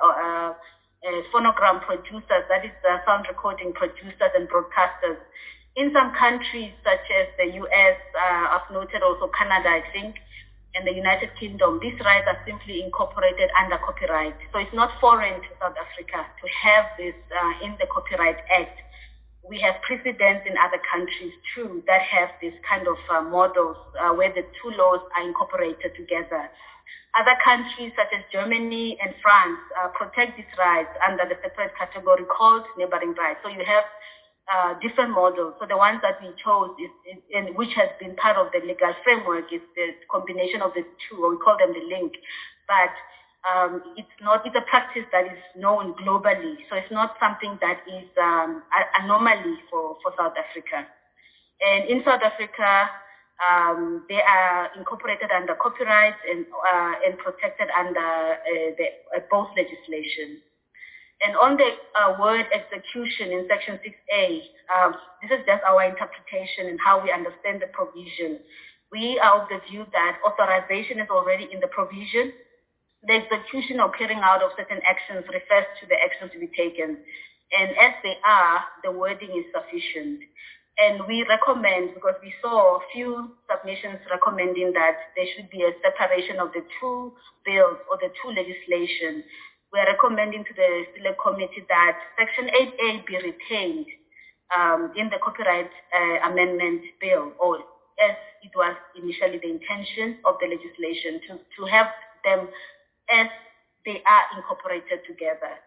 Speaker 1: phonogram producers, that is sound recording producers and broadcasters. In some countries, such as the US, I've noted also Canada, I think, and the United Kingdom, these rights are simply incorporated under copyright. So it's not foreign to South Africa to have this in the Copyright Act. We have precedents in other countries too that have this kind of models where the two laws are incorporated together. Other countries such as Germany and France protect these rights under the separate category called neighboring rights. So you have different models. So the ones that we chose and which has been part of the legal framework is the combination of the two, or we call them the link. But it's a practice that is known globally. So it's not something that is anomaly for South Africa. And in South Africa, they are incorporated under copyright and protected under both legislation. And on the word execution in Section 6A, this is just our interpretation and how we understand the provision. We are of the view that authorization is already in the provision. The execution or carrying out of certain actions refers to the actions to be taken. And as they are, the wording is sufficient. And we recommend, because we saw a few submissions recommending that there should be a separation of the two bills or the two legislation. we are recommending to the Select Committee that Section 8A be retained in the Copyright Amendment Bill, or as it was initially the intention of the legislation, to have them as they are incorporated together.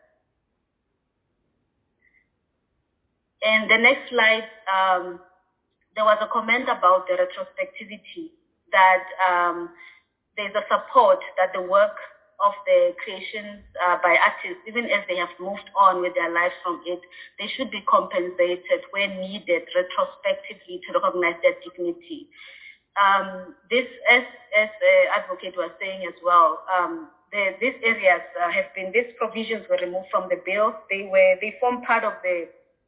Speaker 1: And the next slide, there was a comment about the retrospectivity, that there's a support that the work of the creations by artists, even as they have moved on with their lives from it, they should be compensated where needed retrospectively to recognize their dignity. This, as advocate was saying as well, these areas these provisions were removed from the bill. They form part of the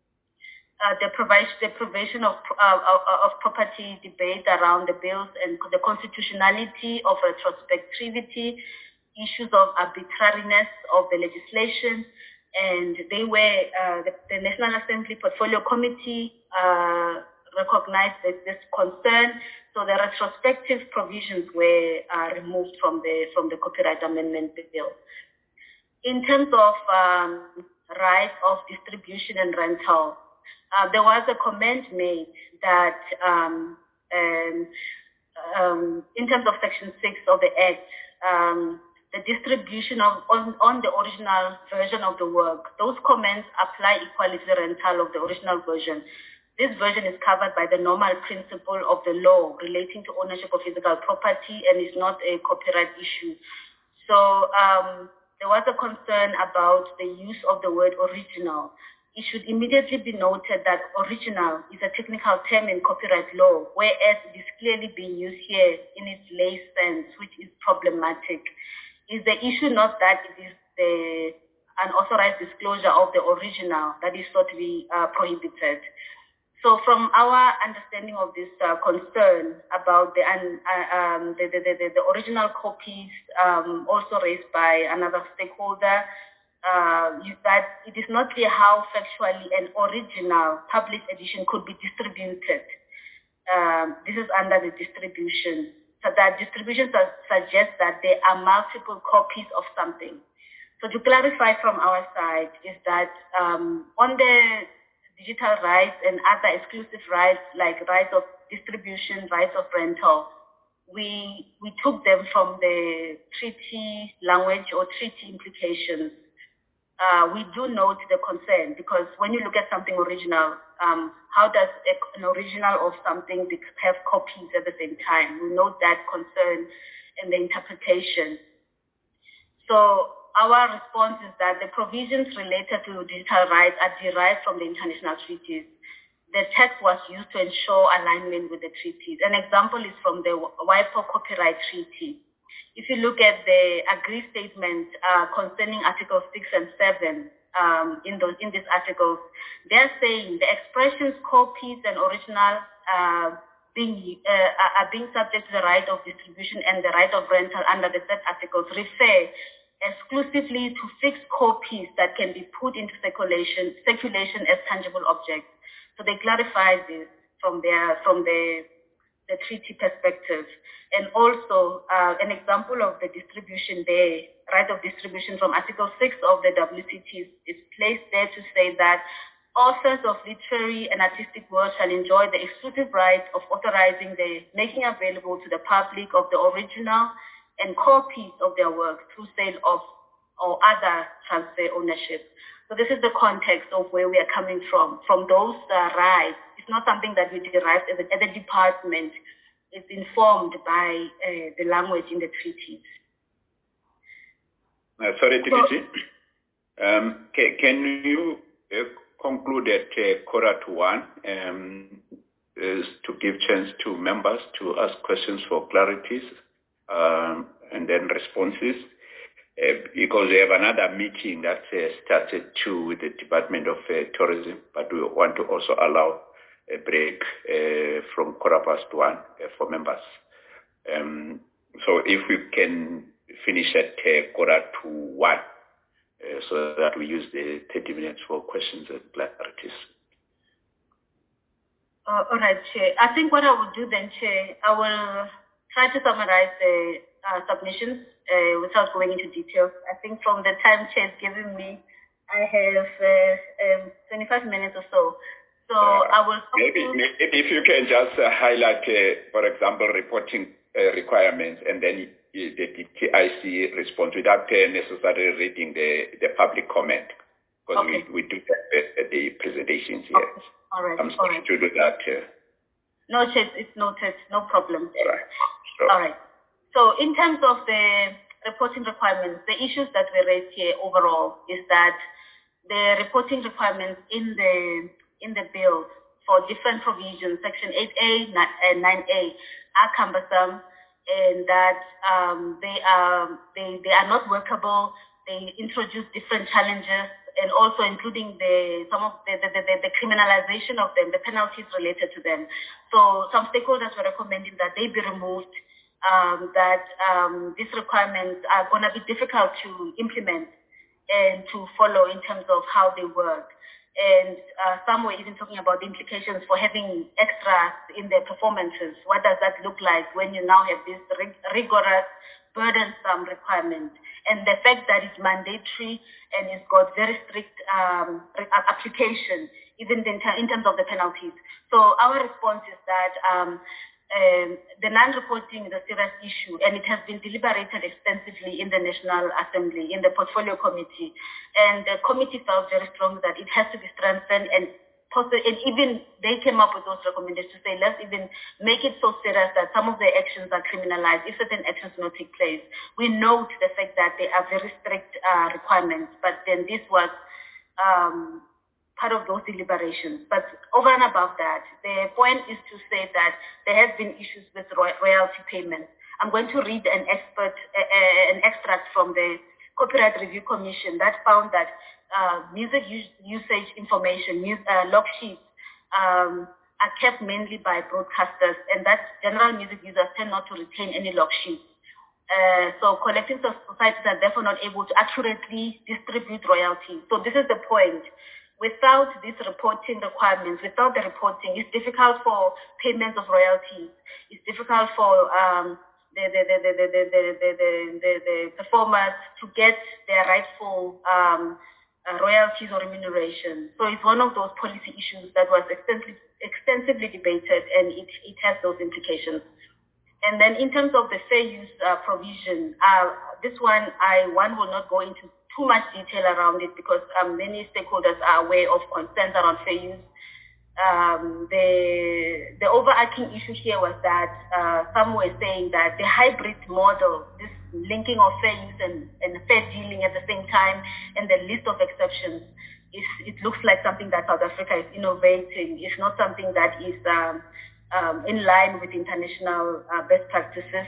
Speaker 1: provision of property debate around the bills and the constitutionality of retrospectivity, issues of arbitrariness of the legislation, and they were the National Assembly Portfolio Committee recognized this concern. So the retrospective provisions were removed from the Copyright Amendment Bill. In terms of rights of distribution and rental, there was a comment made that in terms of Section 6 of the Act, the distribution on the original version of the work, those comments apply equally to the rental of the original version. This version is covered by the normal principle of the law relating to ownership of physical property and is not a copyright issue. So there was a concern about the use of the word original. It should immediately be noted that original is a technical term in copyright law, whereas it is clearly being used here in its lay sense, which is problematic. Is the issue not that it is the unauthorized disclosure of the original that is thought to be prohibited? So from our understanding of this concern about the original copies, also raised by another stakeholder, that it is not clear how factually an original published edition could be distributed. This is under the distribution. So that distribution suggests that there are multiple copies of something. So to clarify from our side is that on the digital rights and other exclusive rights like rights of distribution, rights of rental, we took them from the treaty language or treaty implications. We do note the concern because when you look at something original, how does an original of something have copies at the same time? We note that concern in the interpretation. So our response is that the provisions related to digital rights are derived from the international treaties. The text was used to ensure alignment with the treaties. An example is from the WIPO Copyright Treaty. If you look at the agree statement concerning Articles 6 and 7 in these articles, they're saying the expressions, copies, and original are being subject to the right of distribution and the right of rental under the said articles refer exclusively to fixed copies that can be put into circulation as tangible objects. So they clarify this from the treaty perspective. And also an example of the distribution there, right of distribution from Article 6 of the WCT is placed there to say that authors of literary and artistic works shall enjoy the exclusive right of authorizing the making available to the public of the original and copies of their work through sale of or other transfer ownership. So this is the context of where we are coming from those rights. It's not something that we derived as a department. It's informed by the language in the treaties.
Speaker 2: Sorry, Tibiti. Can you conclude at quarter to one to give chance to members to ask questions for clarities and then responses? Because we have another meeting that started too with the Department of Tourism, but we want to also allow a break from 1:15 for members. So if we can finish at 1:45, so that we use the 30 minutes for questions and clarities.
Speaker 1: All right, Chair. I think what I will do then, Chair, I will try to summarize the submissions without going into details. I think from the time Chair's given me, I have 25 minutes or so. So I will...
Speaker 2: Maybe if you can just highlight, for example, reporting requirements, and then the DTIC response without necessarily reading the public comment, because we do that at the presentations here.
Speaker 1: Okay. All right.
Speaker 2: I'm sorry to do that.
Speaker 1: No, Chair, it's noted. No problem.
Speaker 2: All right. Sure.
Speaker 1: All right. So in terms of the reporting requirements, the issues that we raised here overall is that the reporting requirements in the bill for different provisions, Section 8A and 9A, are cumbersome, and that they are not workable. They introduce different challenges, and also including some of the criminalization of them, the penalties related to them. So some stakeholders were recommending that they be removed, that these requirements are going to be difficult to implement and to follow in terms of how they work. And some were even talking about the implications for having extras in their performances. What does that look like when you now have this rigorous, burdensome requirement? And the fact that it's mandatory and it's got very strict application, even in terms of the penalties. So our response is that the non-reporting is a serious issue, and it has been deliberated extensively in the National Assembly, in the Portfolio Committee. And the committee felt very strongly that it has to be strengthened, and even they came up with those recommendations to say, let's even make it so serious that some of the actions are criminalized if certain actions do not take place. We note the fact that there are very strict requirements, but then this was part of those deliberations. But over and above that, the point is to say that there has been issues with royalty payments. I'm going to read an extract from the Copyright Review Commission that found that music usage information, log sheets, are kept mainly by broadcasters, and that general music users tend not to retain any log sheets. So collective societies are therefore not able to accurately distribute royalties. So this is the point. Without these reporting requirements, without the reporting, it's difficult for payments of royalties. It's difficult for the performers to get their rightful royalties or remuneration. So it's one of those policy issues that was extensively debated, and it has those implications. And then in terms of the fair use provision, this one will not go into too much detail around it because many stakeholders are aware of concerns around fair use. The overarching issue here was that some were saying that the hybrid model, this linking of fair use and fair dealing at the same time, and the list of exceptions, it looks like something that South Africa is innovating. It's not something that is in line with international best practices.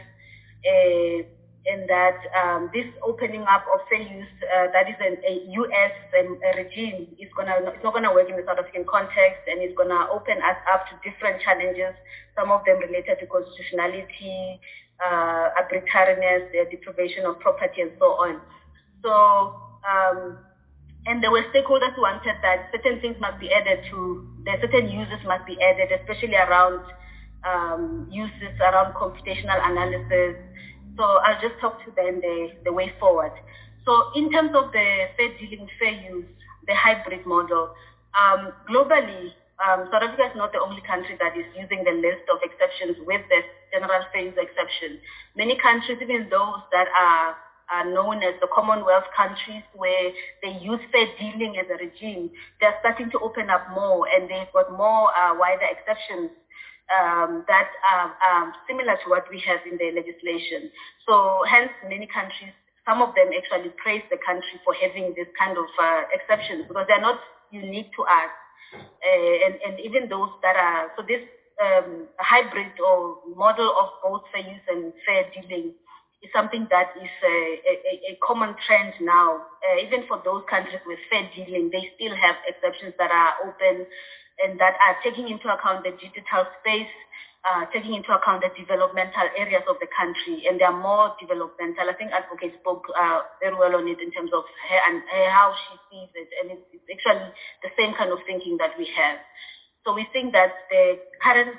Speaker 1: And that this opening up of fair use, that is a U.S. regime, it's not gonna work in the South African context, and it's gonna open us up to different challenges. Some of them related to constitutionality, arbitrariness, deprivation of property, and so on. So, and there were stakeholders who wanted that certain things must be added certain uses must be added, especially around uses around computational analysis. So I'll just talk to them the way forward. So in terms of the fair dealing, fair use, the hybrid model, globally, South Africa is not the only country that is using the list of exceptions with the general fair use exception. Many countries, even those that are known as the Commonwealth countries, where they use fair dealing as a regime, they're starting to open up more, and they've got more wider exceptions that are similar to what we have in the legislation. So hence many countries, some of them actually praise the country for having this kind of exceptions because they're not unique to us. And even those that are, so this hybrid or model of both fair use and fair dealing is something that is a common trend now. Even for those countries with fair dealing, they still have exceptions that are open and that are taking into account the digital space, taking into account the developmental areas of the country, and they are more developmental. I think Advocate spoke very well on it in terms of her and how she sees it, and it's actually the same kind of thinking that we have. So we think that the current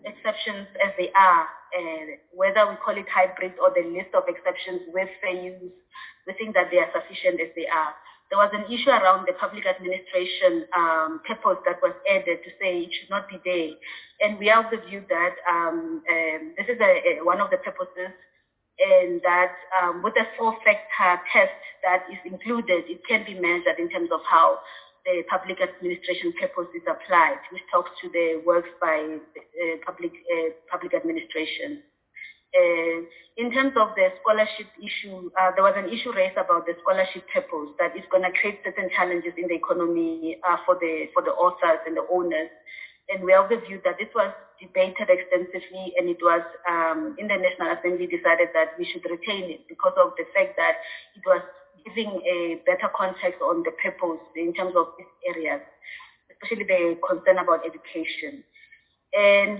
Speaker 1: exceptions as they are, whether we call it hybrid or the list of exceptions with fair use, we think that they are sufficient as they are. There was an issue around the public administration purpose that was added to say it should not be there. And we are of the view that this is one of the purposes, and that with the 4-factor test that is included, it can be measured in terms of how the public administration purpose is applied, which talks to the works by public administration. In terms of the scholarship issue, there was an issue raised about the scholarship purpose that is going to create certain challenges in the economy for the authors and the owners. And we are of the view that this was debated extensively, and it was in the National Assembly decided that we should retain it because of the fact that it was giving a better context on the purpose in terms of these areas, especially the concern about education. And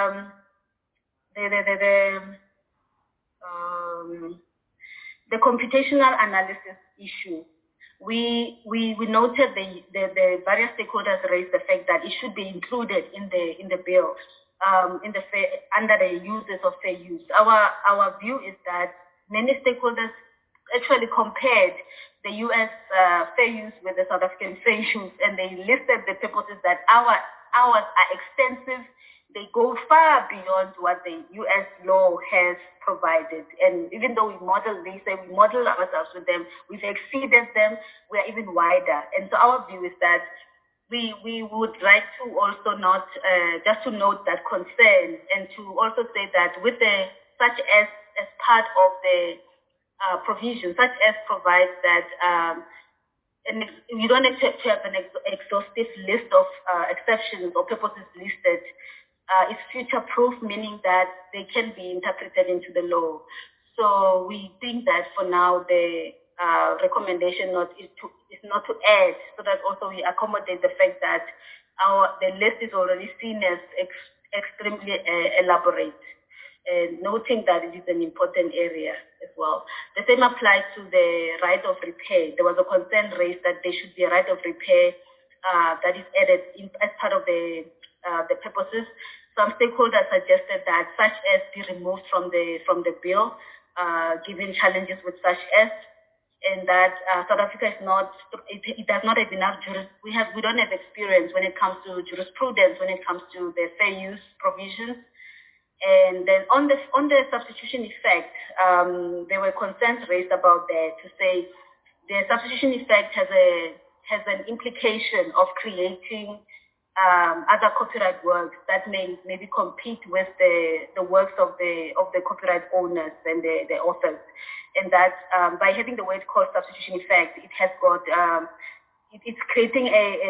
Speaker 1: the computational analysis issue, we noted the various stakeholders raised the fact that it should be included in the bill under the uses of fair use. Our view is that many stakeholders actually compared the U.S. fair use with the South African fair use, and they listed the purposes that ours are extensive. They go far beyond what the U.S. law has provided. And even though they say we model ourselves with them, we've exceeded them, we are even wider. And so our view is that we would like to also not, just to note that concern, and to also say that with such as part of the provision, such as provides that and you don't have to have an exhaustive list of exceptions or purposes listed. It's future-proof, meaning that they can be interpreted into the law. So we think that for now the recommendation is not to add, so that also we accommodate the fact that the list is already seen as extremely elaborate, noting that it is an important area as well. The same applies to the right of repair. There was a concern raised that there should be a right of repair that is added as part of the purposes. Some stakeholders suggested that such as be removed from the bill, given challenges with such as, and that South Africa is not, it does not have enough we don't have experience when it comes to jurisprudence, when it comes to the fair use provisions. And then on the substitution effect, there were concerns raised about that, to say the substitution effect has an implication of creating other copyright works that may maybe compete with the works of the copyright owners and the authors, and that by having the word called substitution effect, it has got it's creating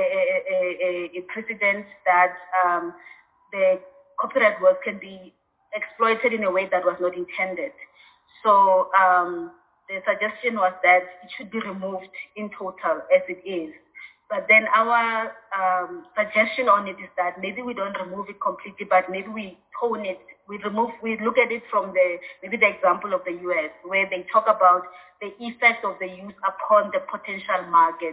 Speaker 1: a precedent that the copyright work can be exploited in a way that was not intended. So the suggestion was that it should be removed in total as it is. But then our suggestion on it is that maybe we don't remove it completely, but maybe we tone it. We look at it from maybe the example of the US, where they talk about the effect of the use upon the potential market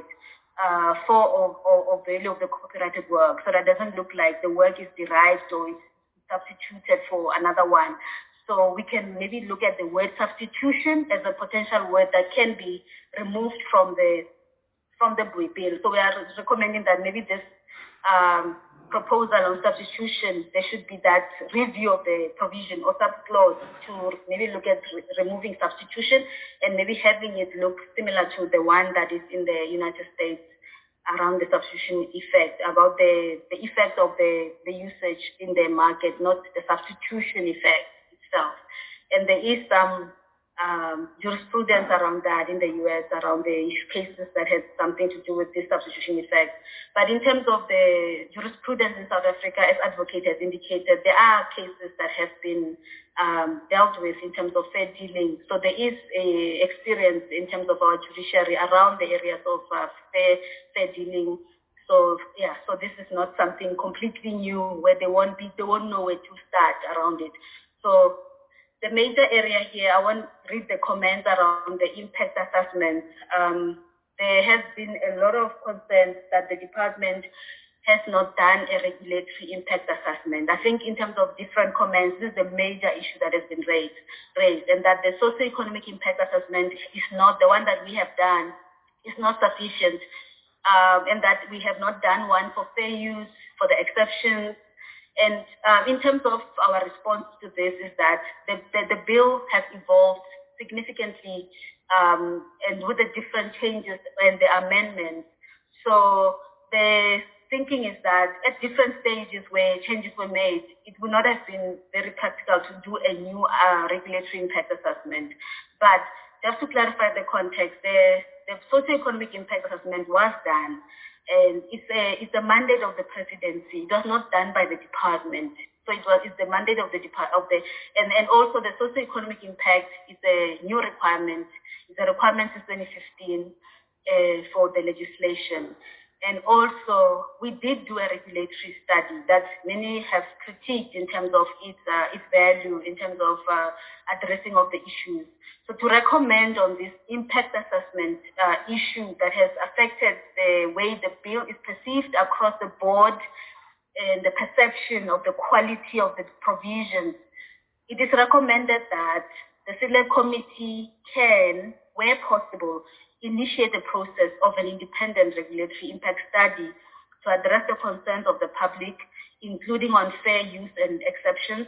Speaker 1: or value of the copyrighted work. So that doesn't look like the work is derived or is substituted for another one. So we can maybe look at the word substitution as a potential word that can be removed from the bill. So we are recommending that maybe this proposal on substitution, there should be that review of the provision or subclause to maybe look at removing substitution and maybe having it look similar to the one that is in the United States around the substitution effect, about the effect of the usage in the market, not the substitution effect itself. And there is some jurisprudence around that in the US, around the cases that has something to do with this substitution effect. But in terms of the jurisprudence in South Africa, as advocate has indicated, there are cases that have been dealt with in terms of fair dealing. So there is a experience in terms of our judiciary around the areas of fair dealing. So yeah, so this is not something completely new where they won't know where to start around it. So the major area here, I want to read the comments around the impact assessment. There has been a lot of concerns that the department has not done a regulatory impact assessment. I think in terms of different comments, this is a major issue that has been raised, and that the socio-economic impact assessment is not, the one that we have done is not sufficient, and that we have not done one for fair use, for the exceptions. And in terms of our response to this is that the bill has evolved significantly, and with the different changes and the amendments. So the thinking is that at different stages where changes were made, it would not have been very practical to do a new regulatory impact assessment. But just to clarify the context, the socio-economic impact assessment was done, and it's a mandate of the presidency. It was not done by the department. So it's the mandate of the and also the socio-economic impact is a new requirement. It's a requirement since 2015 for the legislation. And also, we did do a regulatory study that many have critiqued in terms of its value, in terms of addressing of the issues. So to recommend on this impact assessment issue that has affected the way the bill is perceived across the board and the perception of the quality of the provisions, it is recommended that the Select Committee can, where possible, initiate the process of an independent regulatory impact study to address the concerns of the public, including on fair use and exceptions.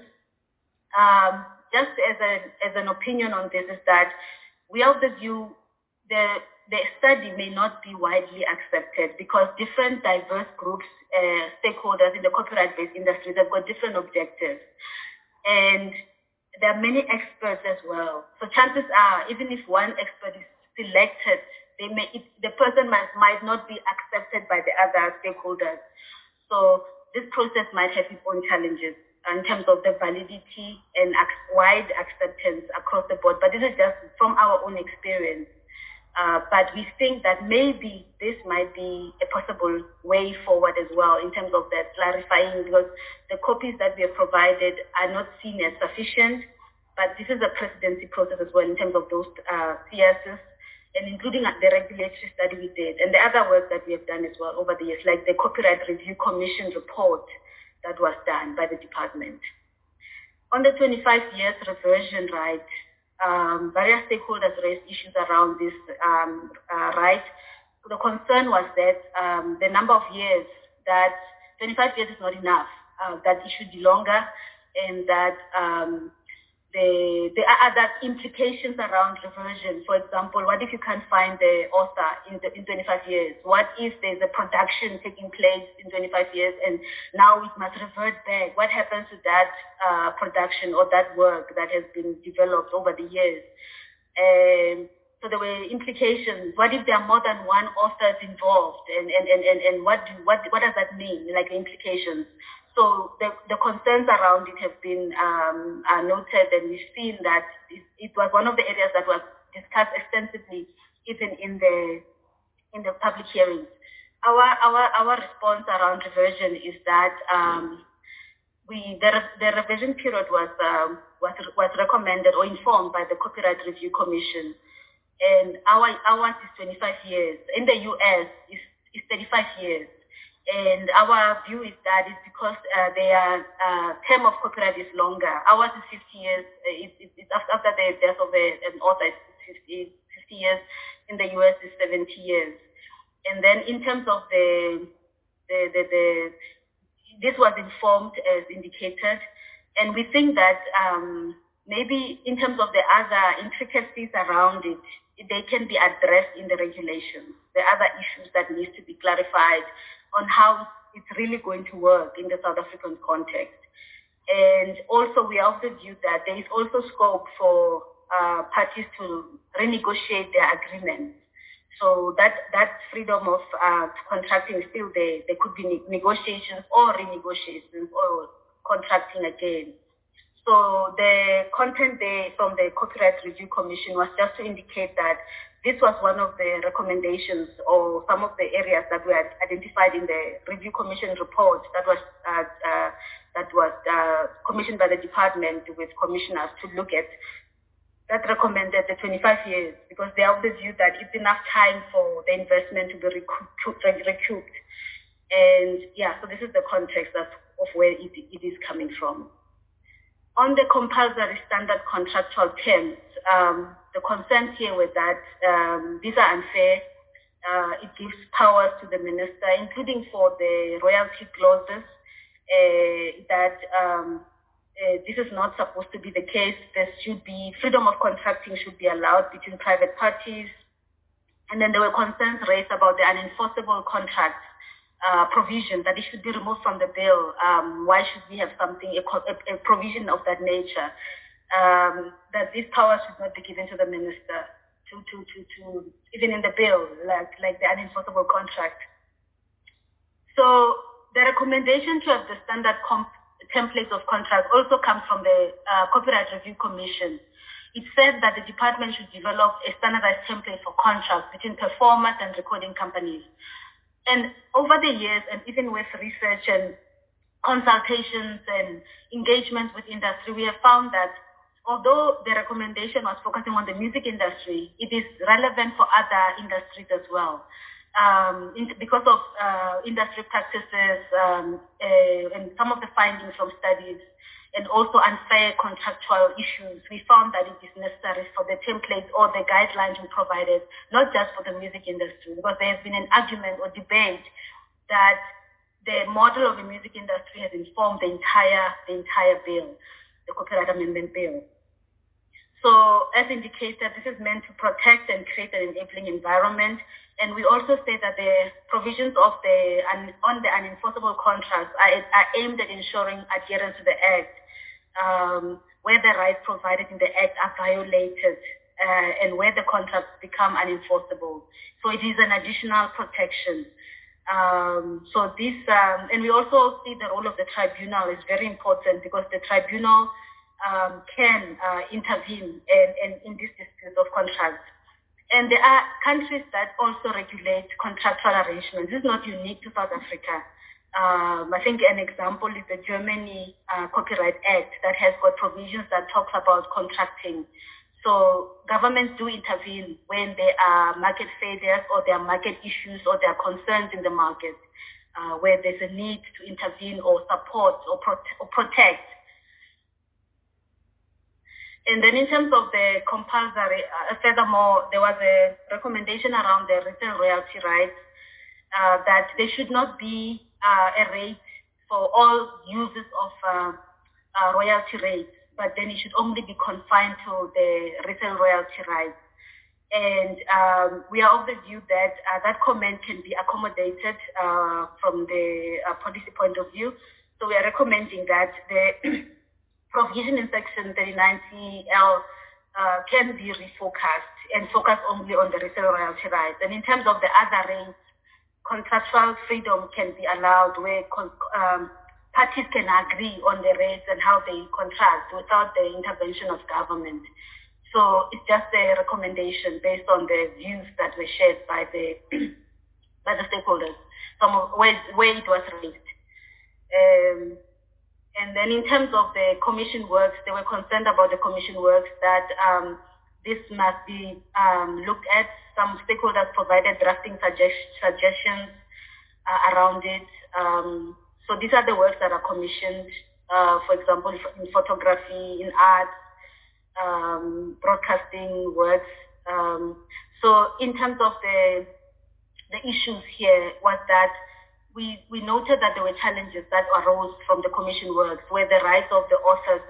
Speaker 1: Just as an opinion on this is that we have the view the study may not be widely accepted because different diverse groups, stakeholders in the copyright-based industry, they've got different objectives. And there are many experts as well. So chances are, even if one expert is selected, the person might not be accepted by the other stakeholders. So this process might have its own challenges in terms of the validity and wide acceptance across the board. But this is just from our own experience. But we think that maybe this might be a possible way forward as well in terms of that clarifying, because the copies that we have provided are not seen as sufficient. But this is a presidency process as well in terms of those CSs, and including the regulatory study we did, and the other work that we have done as well over the years, like the Copyright Review Commission report that was done by the department. On the 25 years reversion right, various stakeholders raised issues around this right. The concern was that the number of years, that 25 years is not enough, that it should be longer, and that there are other implications around reversion. For example, what if you can't find the author in 25 years? What if there's a production taking place in 25 years and now it must revert back? What happens to that production or that work that has been developed over the years? So there were implications. What if there are more than one author involved? And what does that mean, like the implications? So the concerns around it have been noted, and we've seen that it was one of the areas that was discussed extensively, even in the public hearings. Our response around reversion is that the revision period was recommended or informed by the Copyright Review Commission, and ours is 25 years. In the US, it's 35 years. And our view is that it's because their term of copyright is longer. Ours is 50 years. It's after the death of an author, it's 50 years. In the US, it's 70 years. And then in terms of this was informed as indicated. And we think that maybe in terms of the other intricacies around it, they can be addressed in the regulations. There are other issues that need to be clarified on how it's really going to work in the South African context. And also we have the view that there is also scope for parties to renegotiate their agreements. So that freedom of contracting is still there. There could be negotiations or renegotiations or contracting again. So the content there from the Copyright Review Commission was just to indicate that this was one of the recommendations or some of the areas that were identified in the Review Commission report that was commissioned by the department with commissioners to look at. That recommended the 25 years because they have the view that it's enough time for the investment to be recouped. And yeah, so this is the context of where it is coming from. On the compulsory standard contractual terms, the concerns here were that these are unfair. It gives powers to the minister, including for the royalty clauses, that this is not supposed to be the case. There should be freedom of contracting should be allowed between private parties. And then there were concerns raised about the unenforceable contracts provision, that it should be removed from the bill. Why should we have something, a provision of that nature? That these powers should not be given to the minister, to even in the bill, like the unenforceable contract. So the recommendation to have the standard templates of contracts also comes from the Copyright Review Commission. It said that the department should develop a standardized template for contracts between performers and recording companies. And over the years, and even with research and consultations and engagements with industry, we have found that although the recommendation was focusing on the music industry, it is relevant for other industries as well. Because of industry practices and some of the findings from studies, and also unfair contractual issues, we found that it is necessary for the templates or the guidelines we provided, not just for the music industry, because there has been an argument or debate that the model of the music industry has informed the entire bill, the Copyright Amendment Bill. So as indicated, this is meant to protect and create an enabling environment. And we also say that the provisions of on the unenforceable contracts are aimed at ensuring adherence to the Act, where the rights provided in the Act are violated and where the contracts become unenforceable. So it is an additional protection. So this, and we also see the role of the tribunal is very important, because the tribunal can intervene in these disputes of contracts. And there are countries that also regulate contractual arrangements. This is not unique to South Africa. I think an example is the Germany Copyright Act that has got provisions that talks about contracting. So governments do intervene when there are market failures or there are market issues or there are concerns in the market where there's a need to intervene or support or protect. And then in terms of the compulsory, furthermore, there was a recommendation around the written royalty rights that there should not be a rate for all uses of royalty rates, but then it should only be confined to the written royalty rights. And we are of the view that that comment can be accommodated from the policy point of view. So we are recommending that the provision in Section 39CL can be refocused and focus only on the written royalty rights. And in terms of the other rates, contractual freedom can be allowed, where parties can agree on the rates and how they contract without the intervention of government. So it's just a recommendation based on the views that were shared by the stakeholders, where it was raised. And then in terms of the commission works, they were concerned about the commission works, that this must be looked at. Some stakeholders provided drafting suggestions around it. So these are the works that are commissioned, for example, in photography, in art, broadcasting works. So in terms of the issues here was that we noted that there were challenges that arose from the commission works, where the rights of the authors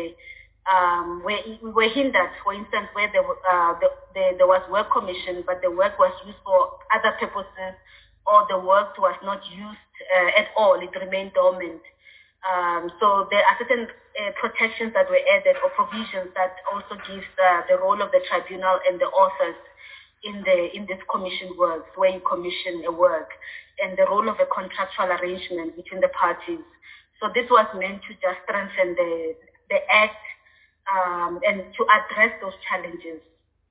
Speaker 1: were hindered. For instance, where there was work commissioned, but the work was used for other purposes, or the work was not used at all, it remained dormant. So there are certain protections that were added, or provisions that also gives the role of the tribunal and the authors in this commission works, where you commission a work, and the role of a contractual arrangement between the parties. So this was meant to just strengthen the Act and to address those challenges.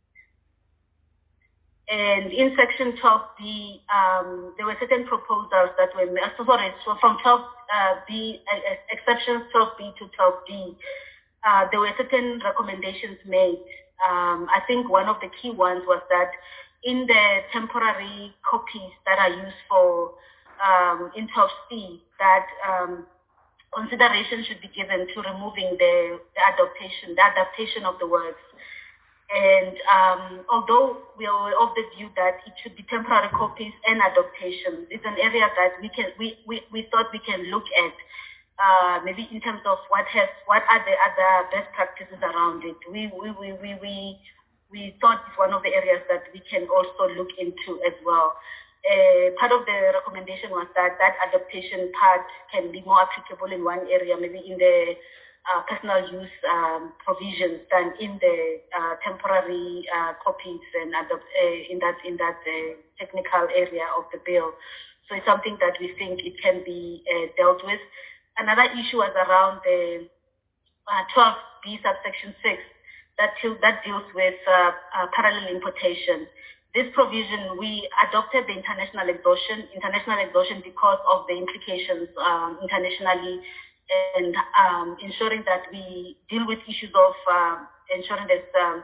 Speaker 1: And in Section 12B, there were certain proposals that were made. So from 12B, exceptions 12B to 12D, there were certain recommendations made. I think one of the key ones was that in the temporary copies that are used for in 12C that consideration should be given to removing the adaptation of the works. And although we are of the view that it should be temporary copies and adaptations, it's an area that we thought we can look at. Maybe in terms of what are the other best practices around it. We thought it's one of the areas that we can also look into as well. Part of the recommendation was that adaptation part can be more applicable in one area, maybe in the personal use provisions than in the temporary copies and in that technical area of the bill. So it's something that we think it can be dealt with. Another issue was around the 12B subsection 6 that deals with parallel importation. This provision, we adopted the international exhaustion because of the implications internationally, and ensuring that we deal with issues of ensuring that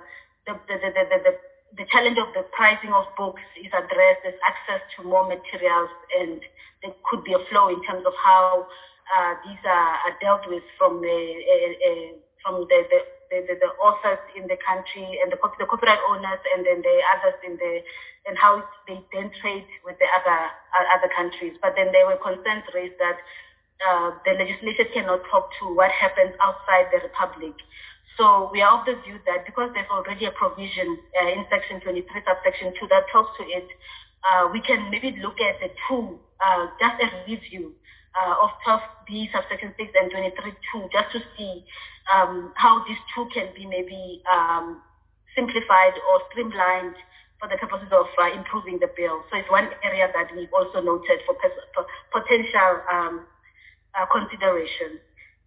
Speaker 1: the challenge of the pricing of books is addressed, there's access to more materials, and there could be a flow in terms of how these are dealt with from the authors in the country and the copyright owners, and then the others and how they then trade with the other countries. But then there were concerns raised that the legislation cannot talk to what happens outside the Republic. So we are of the view that because there's already a provision in Section 23, subsection 2 that talks to it, we can maybe look at the two, just a review of 12B subsection 6 and 23.2, just to see how these two can be maybe simplified or streamlined for the purposes of improving the bill. So it's one area that we've also noted for potential consideration.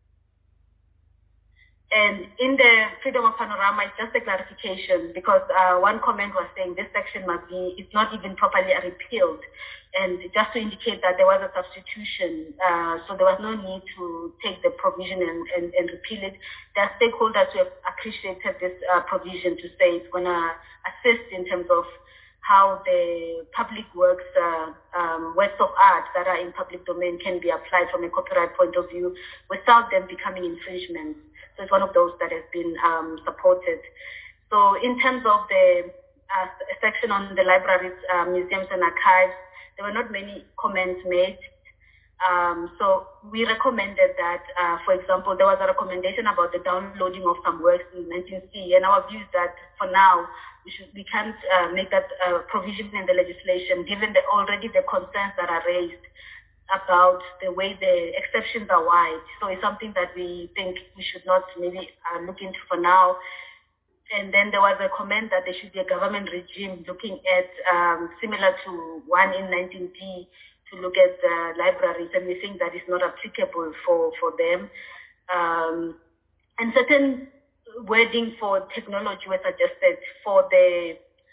Speaker 1: And in the freedom of panorama, it's just a clarification, because one comment was saying this section it's not even properly repealed, and just to indicate that there was a substitution, so there was no need to take the provision and repeal it. There are stakeholders who have appreciated this provision to say it's going to assist in terms of how the public works of art that are in public domain can be applied from a copyright point of view without them becoming infringements. So it's one of those that has been supported. So in terms of the section on the libraries, museums and archives, there were not many comments made. So we recommended that, for example, there was a recommendation about the downloading of some works in 19C, and our view is that for now, we can't make that provision in the legislation, given already the concerns that are raised about the way the exceptions are wide. So it's something that we think we should not maybe look into for now. And then there was a comment that there should be a government regime looking at, similar to one in 19D, to look at libraries, and we think that is not applicable for them. And certain wording for technology was suggested for the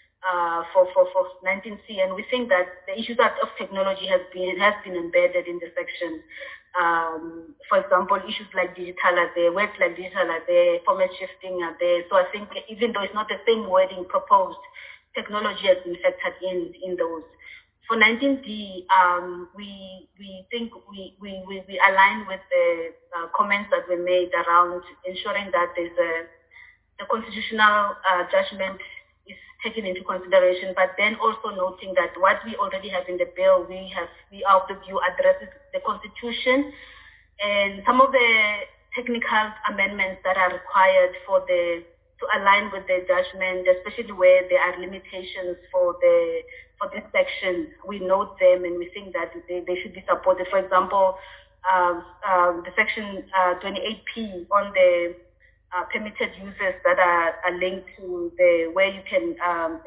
Speaker 1: for 19C, and we think that the issues of technology has been embedded in the section. For example, issues like digital are there, words like digital are there, format shifting are there. So I think even though it's not the same wording proposed, technology has been factored in those. For 19D, we think we align with the comments that were made around ensuring that the constitutional judgment is taken into consideration, but then also noting that what we already have in the bill, we are of the view addresses the Constitution, and some of the technical amendments that are required to align with the judgment, especially where there are limitations for this section. We note them and we think that they should be supported. For example, the section 28P on the permitted uses that are linked to the where you can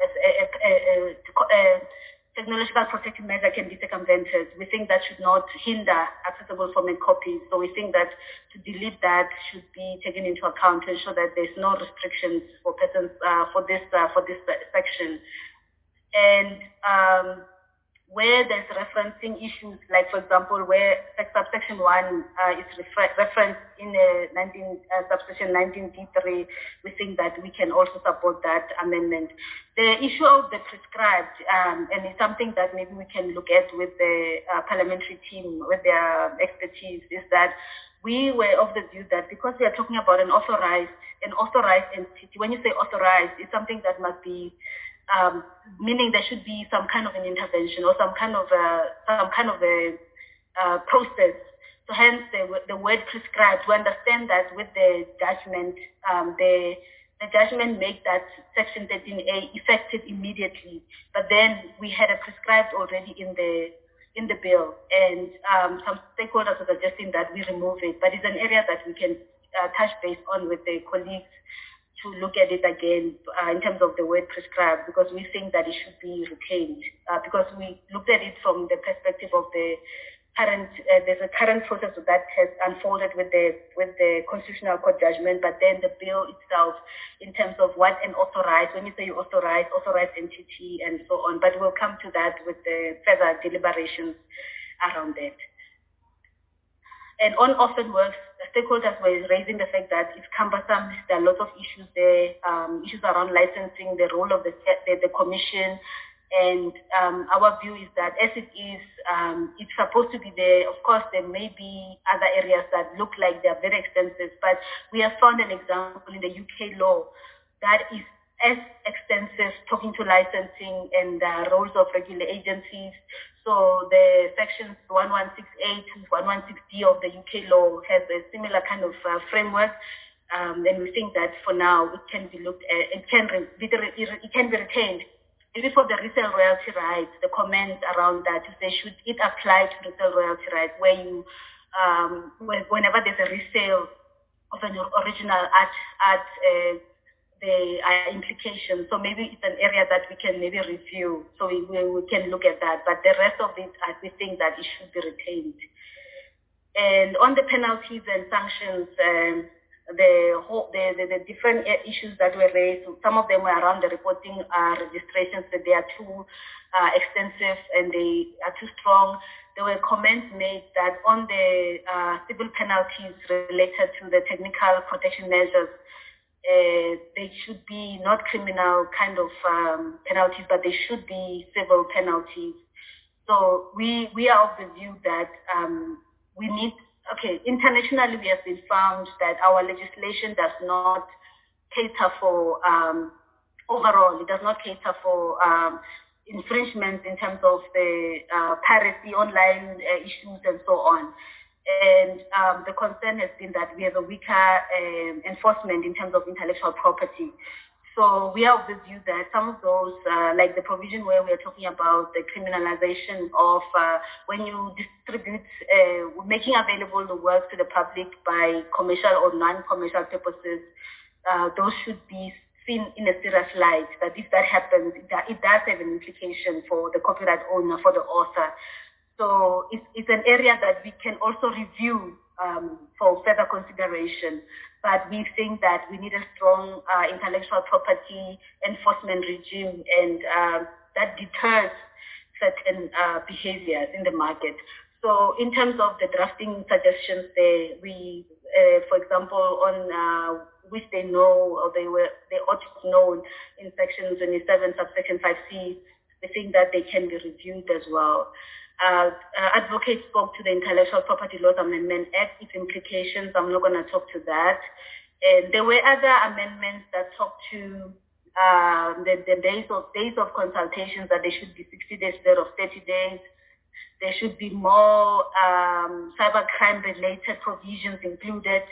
Speaker 1: technological protective measure can be circumvented. We think that should not hinder accessible format copies. So we think that to delete that should be taken into account to ensure that there's no restrictions for persons for this section. And where there's referencing issues, like for example, where subsection 1 is referenced in subsection 19D3, we think that we can also support that amendment. The issue of the prescribed, and it's something that maybe we can look at with the parliamentary team, with their expertise, is that we were of the view that because we are talking about an authorized entity, when you say authorized, it's something that must be meaning there should be some kind of an intervention or some kind of a process. So hence the word prescribed. We understand that with the judgment, the judgment make that Section 13A effective immediately. But then we had a prescribed already in the bill, and some stakeholders are suggesting that we remove it. But it's an area that we can touch base on with the colleagues to look at it again in terms of the word prescribed, because we think that it should be retained, because we looked at it from the perspective of the current, there's a current process that has unfolded with the Constitutional Court judgment, but then the bill itself in terms of what an authorized, when you say authorized entity and so on, but we'll come to that with the further deliberations around that. And on Orphan Works, the stakeholders were raising the fact that it's cumbersome. There are lots of issues there, issues around licensing, the role of the commission. And our view is that as it is, it's supposed to be there. Of course, there may be other areas that look like they're very extensive, but we have found an example in the UK law that is as extensive, talking to licensing and roles of regular agencies. So the sections 116A to 116D of the UK law has a similar kind of framework, and we think that for now it can be looked at, it can be retained. Even for the resale royalty rights, the comments around that to say should it apply to resale royalty rights, where you whenever there's a resale of an original art the implications. So maybe it's an area that we can maybe review. So we can look at that. But the rest of it, we think that it should be retained. And on the penalties and sanctions, the different issues that were raised, some of them were around the reporting registrations, that they are too extensive and they are too strong. There were comments made that on the civil penalties related to the technical protection measures, they should be not criminal kind of penalties, but they should be civil penalties. So we are of the view that we need, internationally we have been found that our legislation does not cater for, overall, it does not cater for infringements in terms of the piracy, online issues and so on. And the concern has been that we have a weaker enforcement in terms of intellectual property. So we are of the view that some of those, like the provision where we are talking about the criminalization of when you distribute, making available the work to the public by commercial or non-commercial purposes, those should be seen in a serious light, that if that happens, it does have an implication for the copyright owner, for the author. So it's an area that we can also review for further consideration. But we think that we need a strong intellectual property enforcement regime, and that deters certain behaviors in the market. So in terms of the drafting suggestions there, we, for example, on which they know, or they ought to know in section 27, subsection 5C, we think that they can be reviewed as well. Advocates spoke to the Intellectual Property Laws Amendment Act, its implications. I'm not going to talk to that. And there were other amendments that talked to the days of consultations, that they should be 60 days instead of 30 days. There should be more cybercrime-related provisions included.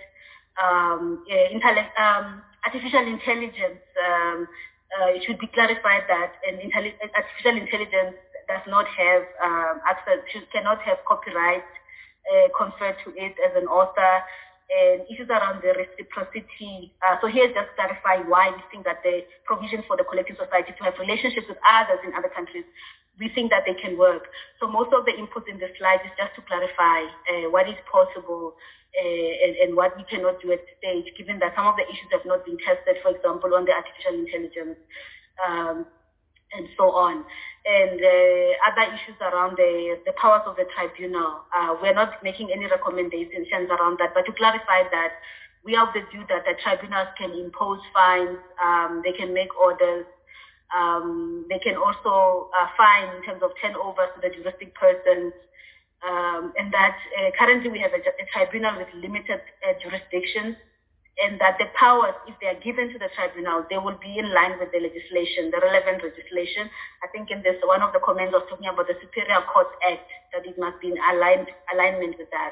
Speaker 1: Artificial intelligence, it should be clarified that artificial intelligence does not have access, cannot have copyright conferred to it as an author, and issues around the reciprocity. So here just clarify why we think that the provision for the collective society to have relationships with others in other countries, we think that they can work. So most of the input in the slide is just to clarify what is possible and what we cannot do at this stage, given that some of the issues have not been tested, for example, on the artificial intelligence. and so on. And other issues around the powers of the tribunal. We're not making any recommendations around that, but to clarify that we are of the view that the tribunals can impose fines, they can make orders, they can also fine in terms of turnovers to the juristic persons, and that currently we have a tribunal with limited jurisdictions, and that the powers, if they are given to the tribunal, they will be in line with the legislation, the relevant legislation. I think in this, one of the comments was talking about the Superior Courts Act, that it must be in alignment with that.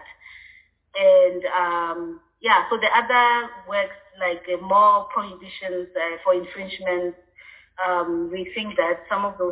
Speaker 1: And so the other works, like more prohibitions for infringement, we think that some of those,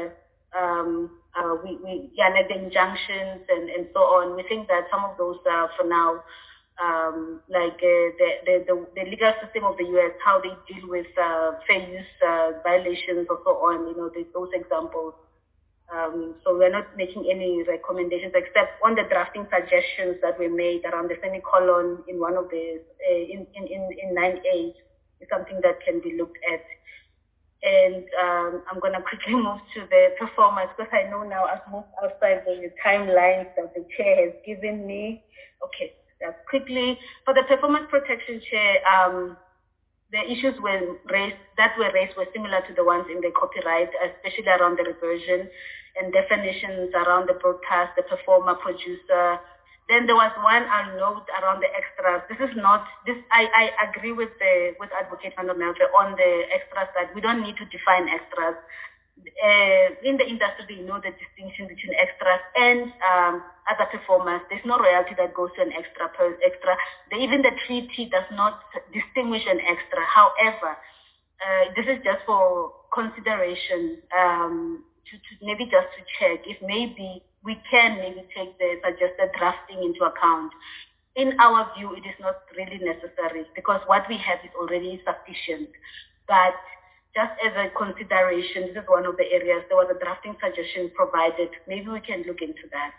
Speaker 1: like the injunctions and so on, we think that some of those for now, like the legal system of the U.S., how they deal with fair use violations or so on, those examples. So we're not making any recommendations except on the drafting suggestions that were made around the semicolon in one of the, in 9A, is something that can be looked at. And I'm going to quickly move to the performance, because I know now I've moved outside the timelines that the chair has given me. Okay. Quickly, for the performance protection chair, the issues that were raised were similar to the ones in the copyright, especially around the reversion and definitions around the broadcast, the performer, producer. Then there was one I'll note around the extras. I agree with Advocate Van der Merwe on the extra side. We don't need to define extras. In the industry, they know the distinction between extras and other performers. There's no royalty that goes to an extra. Even the treaty does not distinguish an extra. However, this is just for consideration, maybe just to check if maybe we can take the suggested drafting into account. In our view, it is not really necessary, because what we have is already sufficient. But just as a consideration, this is one of the areas, there was a drafting suggestion provided. Maybe we can look into that.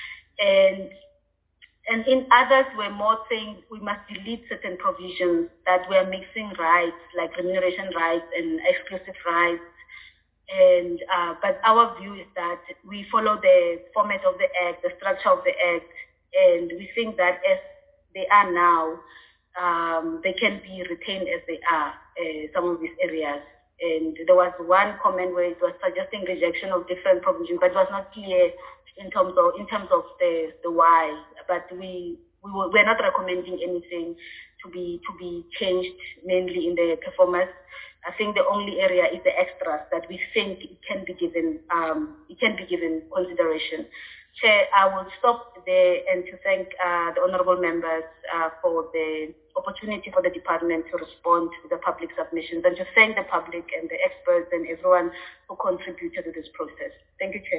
Speaker 1: And in others, we're more saying we must delete certain provisions that we're mixing rights, like remuneration rights and exclusive rights. And but our view is that we follow the format of the Act, the structure of the Act, and we think that as they are now, they can be retained as they are, some of these areas. And there was one comment where it was suggesting rejection of different provisions, but it was not clear in terms of the why. But we're not recommending anything to be changed, mainly in the performance. I think the only area is the extras that we think it can be given consideration. Chair, I will stop there and to thank the honourable members for the opportunity for the department to respond to the public submissions, and to thank the public and the experts and everyone who contributed to this process. Thank you, Chair.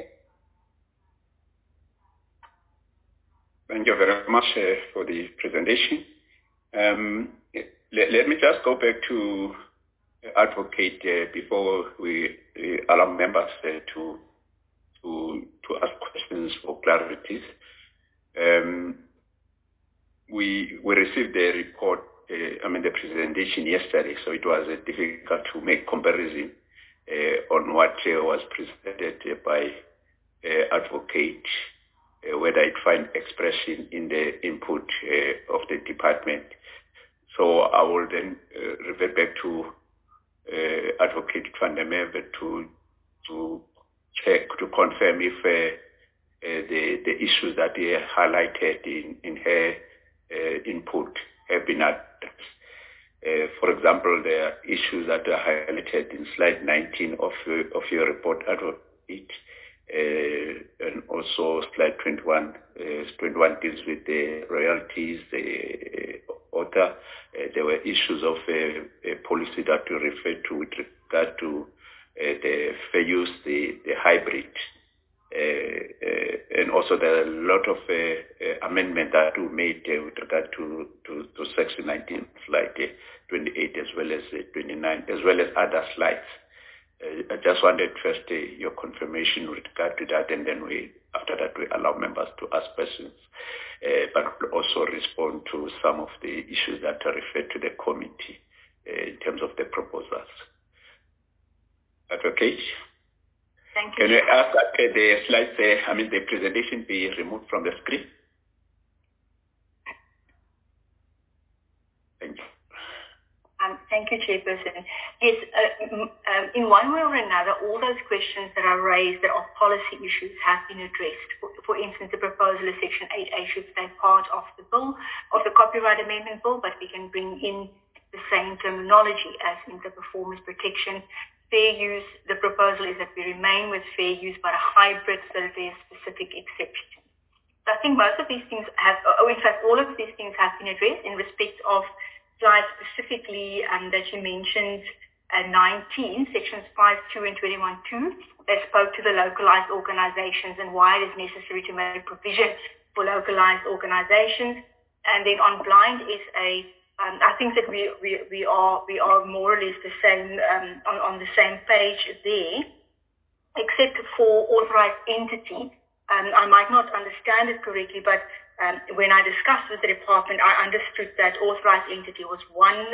Speaker 2: Thank you very much for the presentation. Let me just go back to Advocate before we allow members to ask questions for clarities. We received the report, the presentation yesterday, so it was difficult to make comparison on what was presented by Advocate, whether it find expression in the input of the department. So I will then revert back to Advocate Van der Merwe to check, to confirm if the issues that he highlighted in her input have been addressed. For example, there are issues that are highlighted in slide 19 of your report, Advocate, and also slide 21. 21 deals with the royalties, the author. There were issues of a policy that you referred to with regard to the fair use, the hybrid. And also there are a lot of amendments that were made with regard to section 19, slide 28, as well as 29, as well as other slides. I just wanted first your confirmation with regard to that, and then after that we allow members to ask questions, but we'll also respond to some of the issues that are referred to the committee in terms of the proposals. Advocate?
Speaker 1: Thank you.
Speaker 2: Can we ask that the slides, the presentation be removed from the screen? Thank you.
Speaker 1: Thank you, Chairperson. Yes, in one way or another, all those questions that are raised that are policy issues have been addressed. For instance, the proposal is Section 8A should stay part of the bill, of the Copyright Amendment Bill, but we can bring in the same terminology as in the performance protection. Fair use, the proposal is that we remain with fair use, but a hybrid, so that there's specific exceptions. So I think most of these things have, in fact, all of these things have been addressed in respect of slide specifically that you mentioned, 19, sections 5.2 and 21.2, that spoke to the localized organizations and why it is necessary to make provision for localized organizations. And then on blind SA, I think that we are more or less the same on the same page there, except for authorized entity. I might not understand it correctly, but when I discussed with the department, I understood that authorized entity was one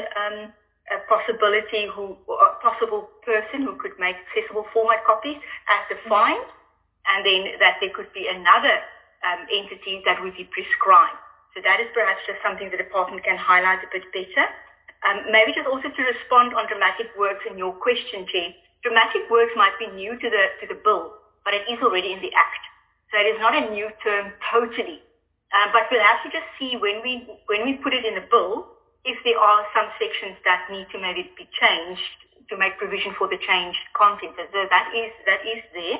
Speaker 1: possible person who could make accessible format copies as defined, and then that there could be another entity that would be prescribed. So that is perhaps just something the department can highlight a bit better. Maybe just also to respond on dramatic works in your question, Chair. Dramatic works might be new to the bill, but it is already in the Act. So it is not a new term totally. But we'll have to just see when we put it in the bill, if there are some sections that need to maybe be changed to make provision for the changed content. So that is there.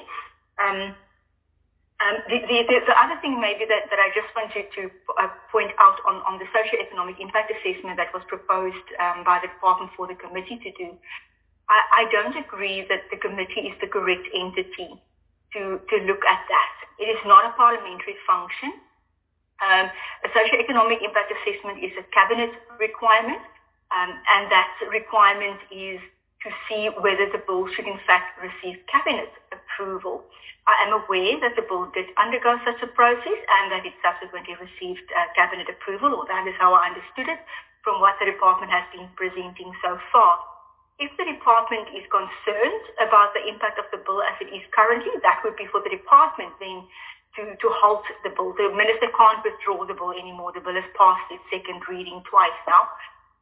Speaker 1: The other thing maybe that I just wanted to point out on the socio-economic impact assessment that was proposed by the department for the committee to do, I don't agree that the committee is the correct entity to look at that. It is not a parliamentary function. A socio-economic impact assessment is a cabinet requirement, and that requirement is to see whether the bill should in fact receive cabinet approval. I am aware that the bill did undergo such a process and that it subsequently received cabinet approval, or that is how I understood it from what the department has been presenting so far. If the department is concerned about the impact of the bill as it is currently, that would be for the department then to halt the bill. The minister can't withdraw the bill anymore. The bill has passed its second reading twice now.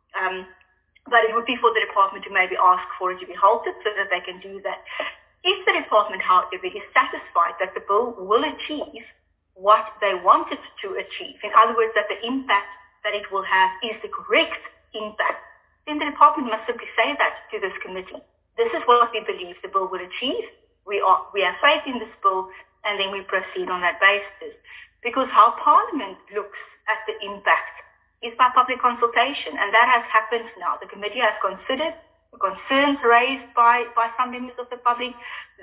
Speaker 1: But it would be for the department to maybe ask for it to be halted so that they can do that. If the department, however, is satisfied that the bill will achieve what they want it to achieve, in other words, that the impact that it will have is the correct impact, then the department must simply say that to this committee. This is what we believe the bill will achieve. We have faith in this bill, and then we proceed on that basis. Because how Parliament looks at the impact is by public consultation, and that has happened now. The committee has considered the concerns raised by some members of the public,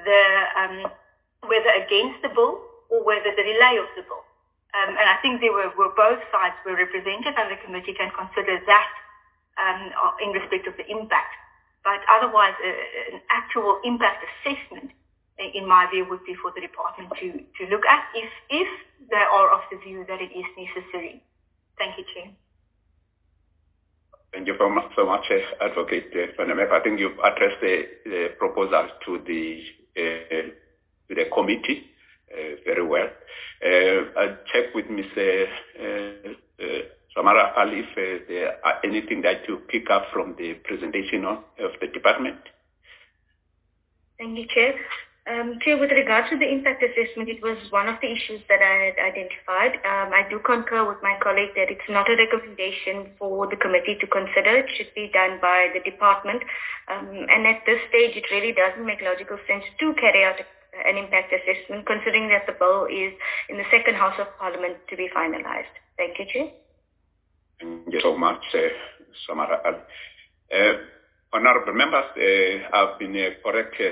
Speaker 1: whether against the bill or whether the delay of the bill. And I think there were both sides were represented, and the committee can consider that in respect of the impact. But otherwise, an actual impact assessment, in my view, would be for the department to look at if they are of the view that it is necessary. Thank you, Chair.
Speaker 2: Thank you so much, Advocate Vanemep. I think you've addressed the proposal to the committee very well. I'll check with Ms. Samara Ali if there are anything that you pick up from the presentation of the department.
Speaker 4: Thank you, Chair. Chair, with regards to the impact assessment, it was one of the issues that I had identified. I do concur with my colleague that it's not a recommendation for the committee to consider. It should be done by the department. And at this stage, it really doesn't make logical sense to carry out an impact assessment, considering that the bill is in the second House of Parliament to be finalized. Thank you, Chair.
Speaker 2: Thank you so much, Samara. Honorable members, I've been corrected.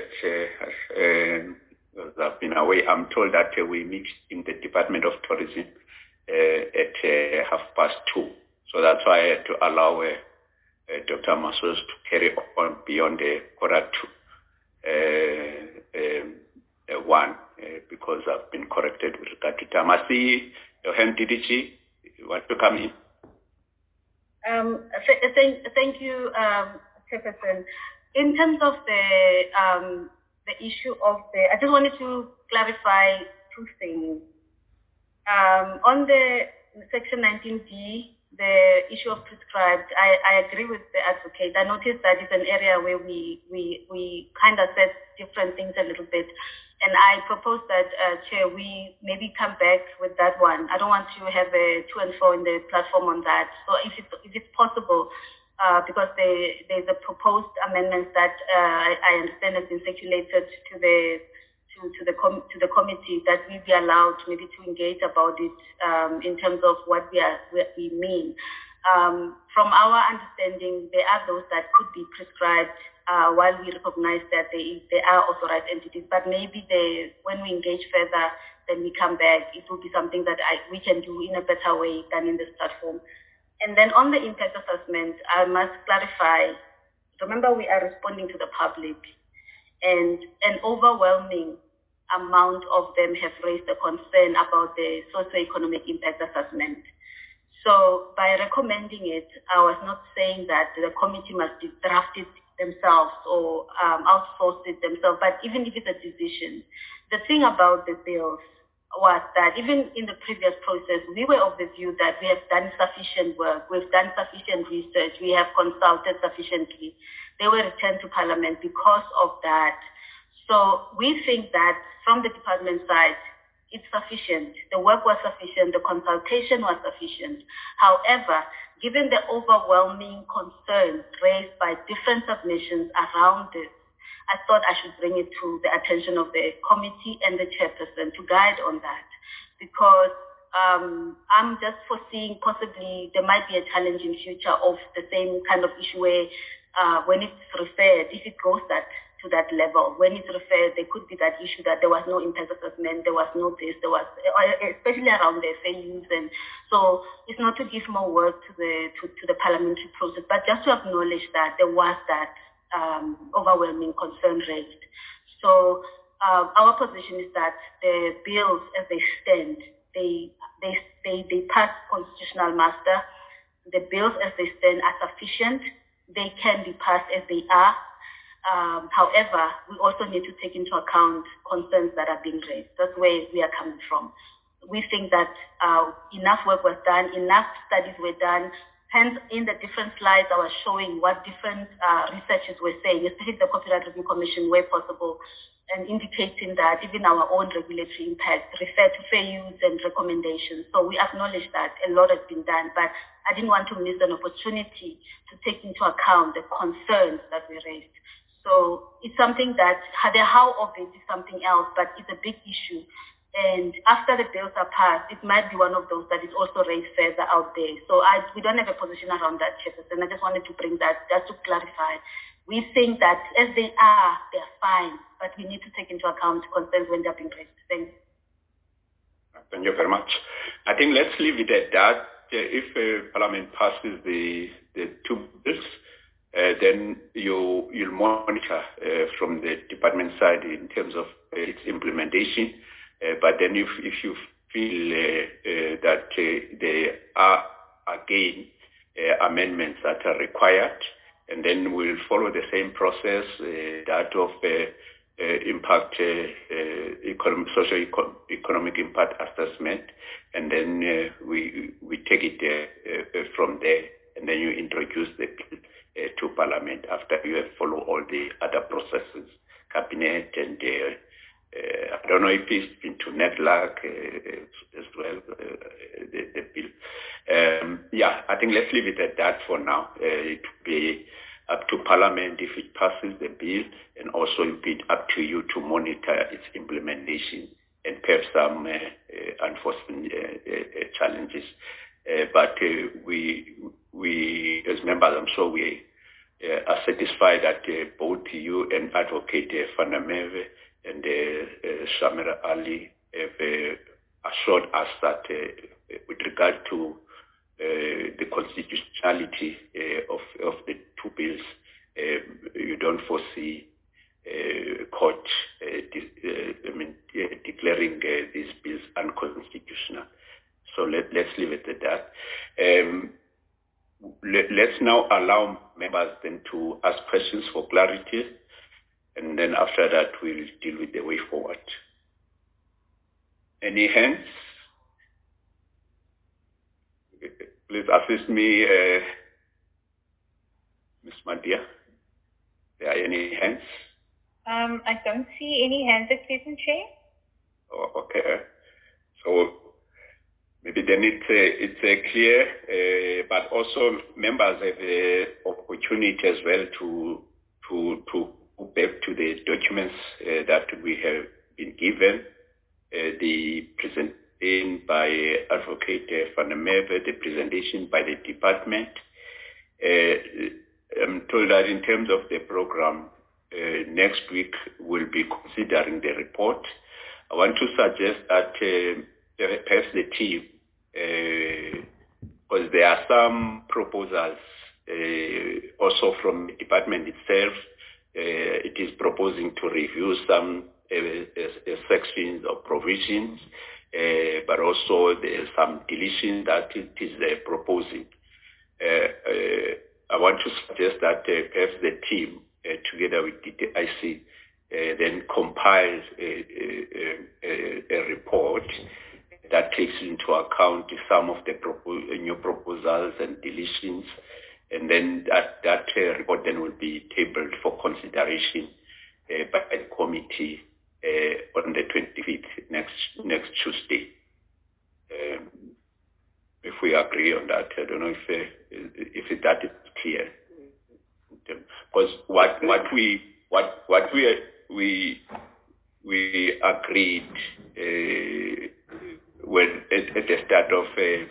Speaker 2: I've been away. I'm told that we meet in the Department of Tourism at 2:30. So that's why I had to allow Dr. Masos to carry on beyond the 1, because I've been corrected with regard to time. I see your hand, DDG. You want to come in?
Speaker 1: Thank you, Chairperson. In terms of the the issue of I just wanted to clarify two things. On the Section 19D, the issue of prescribed, I agree with the advocate. I noticed that it's an area where we kind of said different things a little bit. And I propose that, Chair, we maybe come back with that one. I don't want to have a to and fro in the platform on that. So if it's possible, because there's a proposed amendment that I understand has been circulated to the committee, that we be allowed maybe to engage about it in terms of what we mean. From our understanding, there are those that could be prescribed while we recognize that they are authorized entities. But maybe when we engage further, then we come back. It will be something that we can do in a better way than in this platform. And then on the impact assessment, I must clarify, remember we are responding to the public, and an overwhelming amount of them have raised a concern about the socioeconomic impact assessment. So by recommending it, I was not saying that the committee must draft it themselves or outsource it themselves, but even if it's a decision, the thing about the bills was that even in the previous process, we were of the view that we have done sufficient work, we've done sufficient research, we have consulted sufficiently. They were returned to Parliament because of that. So we think that from the department side, it's sufficient. The work was sufficient. The consultation was sufficient. However, given the overwhelming concerns raised by different submissions around this, I thought I should bring it to the attention of the committee and the chairperson to guide on that, because I'm just foreseeing possibly there might be a challenge in future of the same kind of issue where when it's referred, if it goes to that level, when it's referred, there could be that issue that there was no impact assessment, there was no this, there was, especially around the FAUs, and so it's not to give more work to the parliamentary process, but just to acknowledge that there was that overwhelming concern raised. So our position is that the bills as they stand, they pass constitutional muster. The bills as they stand are sufficient. They can be passed as they are. However, we also need to take into account concerns that are being raised. That's where we are coming from. We think that enough work was done, enough studies were done. Hence, in the different slides, I was showing what different researchers were saying, especially the Copyright Review Commission where possible, and indicating that even our own regulatory impact refer to fair use and recommendations. So we acknowledge that a lot has been done, but I didn't want to miss an opportunity to take into account the concerns that we raised. So it's something that the how of it is something else, but it's a big issue. And after the bills are passed, it might be one of those that is also raised further out there. So we don't have a position around that, Chairperson. I just wanted to bring that, just to clarify. We think that as they are, they're fine, but we need to take into account concerns when they're being raised. Thanks.
Speaker 2: Thank you very much. I think let's leave it at that. If Parliament passes the two bills, then you'll monitor from the department side in terms of its implementation. But then if you feel that there are, again, amendments that are required, and then we'll follow the same process, that of impact, socio-economic impact assessment, and then we take it from there, and then you introduce the bill to Parliament after you have followed all the other processes, Cabinet, and I don't know if it's been to NEDLAC as well, the bill. Yeah, I think let's leave it at that for now. It will be up to Parliament if it passes the bill, and also it will be up to you to monitor its implementation and perhaps some unforeseen challenges. But we as members, I'm sure we are satisfied that both you and Advocate Fanameve and Shamira Ali have assured us that with regard to the constitutionality of the two bills, you don't foresee court declaring these bills unconstitutional. So let's leave it at that. Let's now allow members then to ask questions for clarity. and then after that we'll deal with the way forward. Any hands? Please assist me, Ms. Madia. There are any hands?
Speaker 5: I don't see any hands at present, Chair.
Speaker 2: Oh, okay. So maybe then it's clear, but also members have the opportunity as well to go back to the documents that we have been given, the presentation by Advocate Van der Merwe, the presentation by the department. I'm told that in terms of the program, next week we'll be considering the report. I want to suggest that perhaps the team, because there are some proposals also from the department itself, it is proposing to review some sections or provisions, but also there's some deletion that it is proposing. I want to suggest that perhaps the team, together with DTIC, then compiles a report that takes into account some of the new proposals and deletions, and then that report then will be tabled for consideration by the committee on the 25th, next Tuesday. If we agree on that, I don't know if that is clear. Because what we agreed when at the start of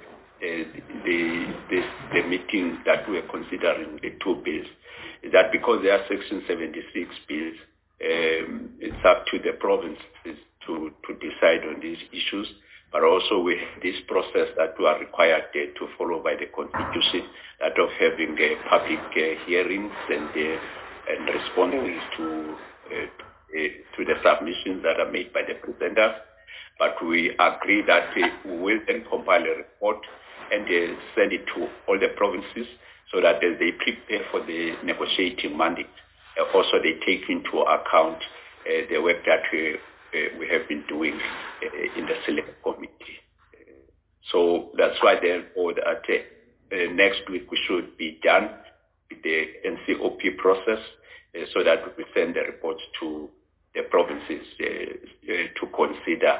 Speaker 2: the meeting that we are considering the two bills is that because there are Section 76 bills, it's up to the provinces to decide on these issues. But also we have this process that we are required to follow by the Constitution, that of having public hearings and responses to the submissions that are made by the presenters. But we agree that we will then compile a report and send it to all the provinces so that as they prepare for the negotiating mandate, also they take into account the work that we have been doing in the select committee. So that's why therefore that next week we should be done with the NCOP process so that we send the reports to the provinces to consider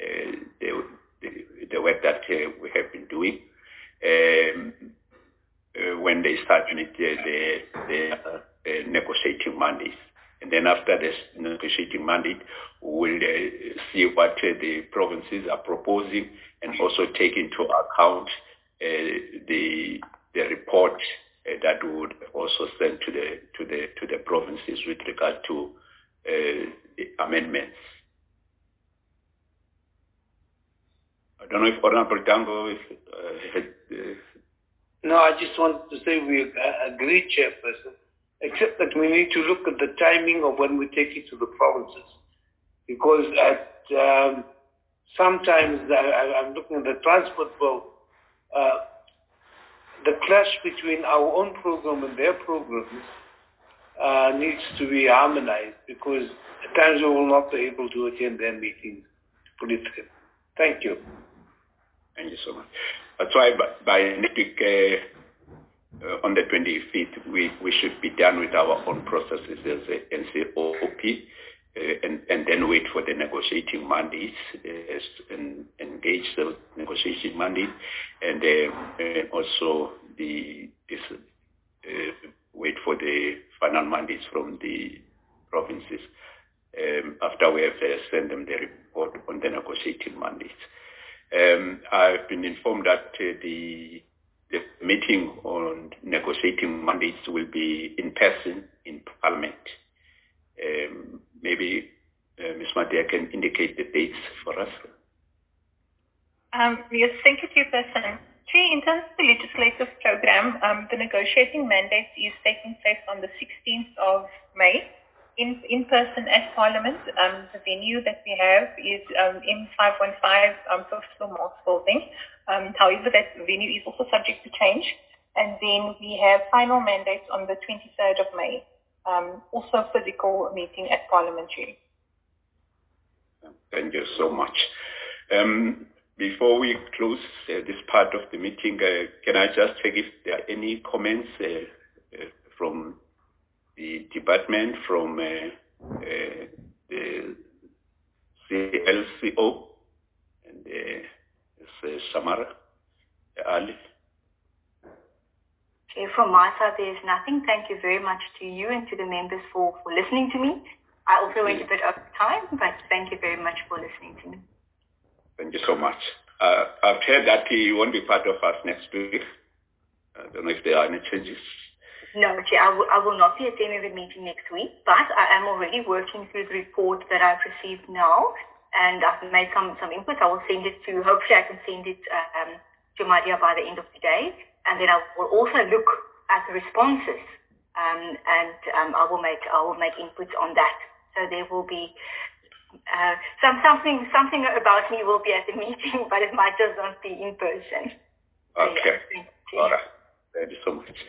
Speaker 2: the work that we have been doing when they start with the negotiating mandates. And then after this negotiating mandate, we'll see what the provinces are proposing and also take into account the report that we would also send to the provinces with regard to the amendments. I don't know if Honorable Dango
Speaker 6: No, I just want to say we agree, Chairperson, except that we need to look at the timing of when we take it to the provinces. Because sometimes I'm looking at the transport bill, the clash between our own program and their programs needs to be harmonized, because at times we will not be able to attend their meetings to put it through. Thank you.
Speaker 2: Thank you so much. That's why by next week, on the 25th, we should be done with our own processes as a NCOP, and then wait for the negotiating mandates and engage the negotiating mandate, and also wait for the final mandates from the provinces after we have sent them the report on the negotiating mandates. I've been informed that the meeting on negotiating mandates will be in person in Parliament. Maybe Ms. Madia can indicate the dates for us.
Speaker 5: Yes, thank you, Chairperson. In terms of the legislative program, the negotiating mandate is taking place on the 16th of May in person at Parliament. The venue that we have is M515 Fifth Floor Marks Building. However, that venue is also subject to change. And then we have final mandates on the 23rd of May. also physical meeting at Parliamentary.
Speaker 2: Thank you so much. Before we close this part of the meeting, can I just check if there are any comments from the department, from the CLCO and Samara Ali?
Speaker 7: Okay, from my side, there's nothing. Thank you very much to you and to the members for listening to me. I also went a bit over time, but thank you very much for listening to me.
Speaker 2: Thank you so much. I've heard that you won't be part of us next week. I don't know if there are any changes.
Speaker 7: No, Chair, I will not be attending the meeting next week, but I am already working through the report that I've received now, and I've made some input. I will send it hopefully I can send it to Maria by the end of the day, and then I will also look at the responses, and I will make inputs on that. So there will be something about me will be at the meeting, but it might just not be in person.
Speaker 2: Okay.
Speaker 7: So,
Speaker 2: all right. Thank you so much.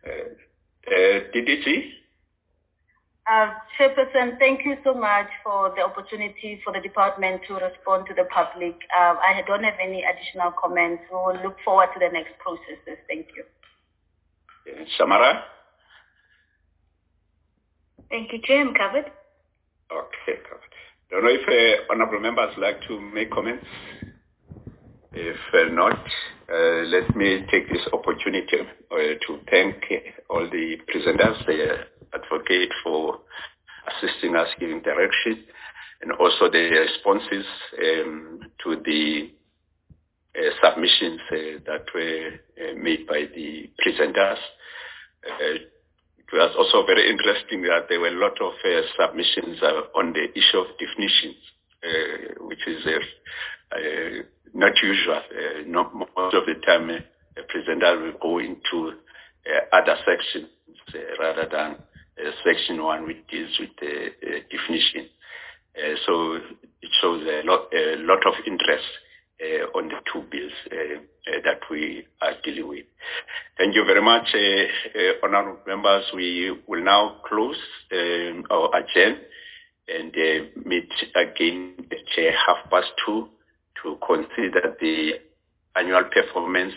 Speaker 2: DDG?
Speaker 1: Chairperson, thank you so much for the opportunity for the department to respond to the public. I don't have any additional comments. We will look forward to the next processes. Thank you.
Speaker 2: Samara?
Speaker 4: Thank you, Chair. I'm covered.
Speaker 2: Okay, covered. Don't know if honorable members like to make comments. If not, let me take this opportunity to thank all the presenters, the advocate for assisting us giving direction, and also the responses to the submissions that were made by the presenters. It was also very interesting that there were a lot of submissions on the issue of definitions, which is not usual. Most of the time, a presenter will go into other sections rather than section 1, which deals with the definition. So it shows a lot of interest on the two bills that we are dealing with. Thank you very much, honorable members. We will now close or adjourn and meet again at 2:30 to consider the annual performance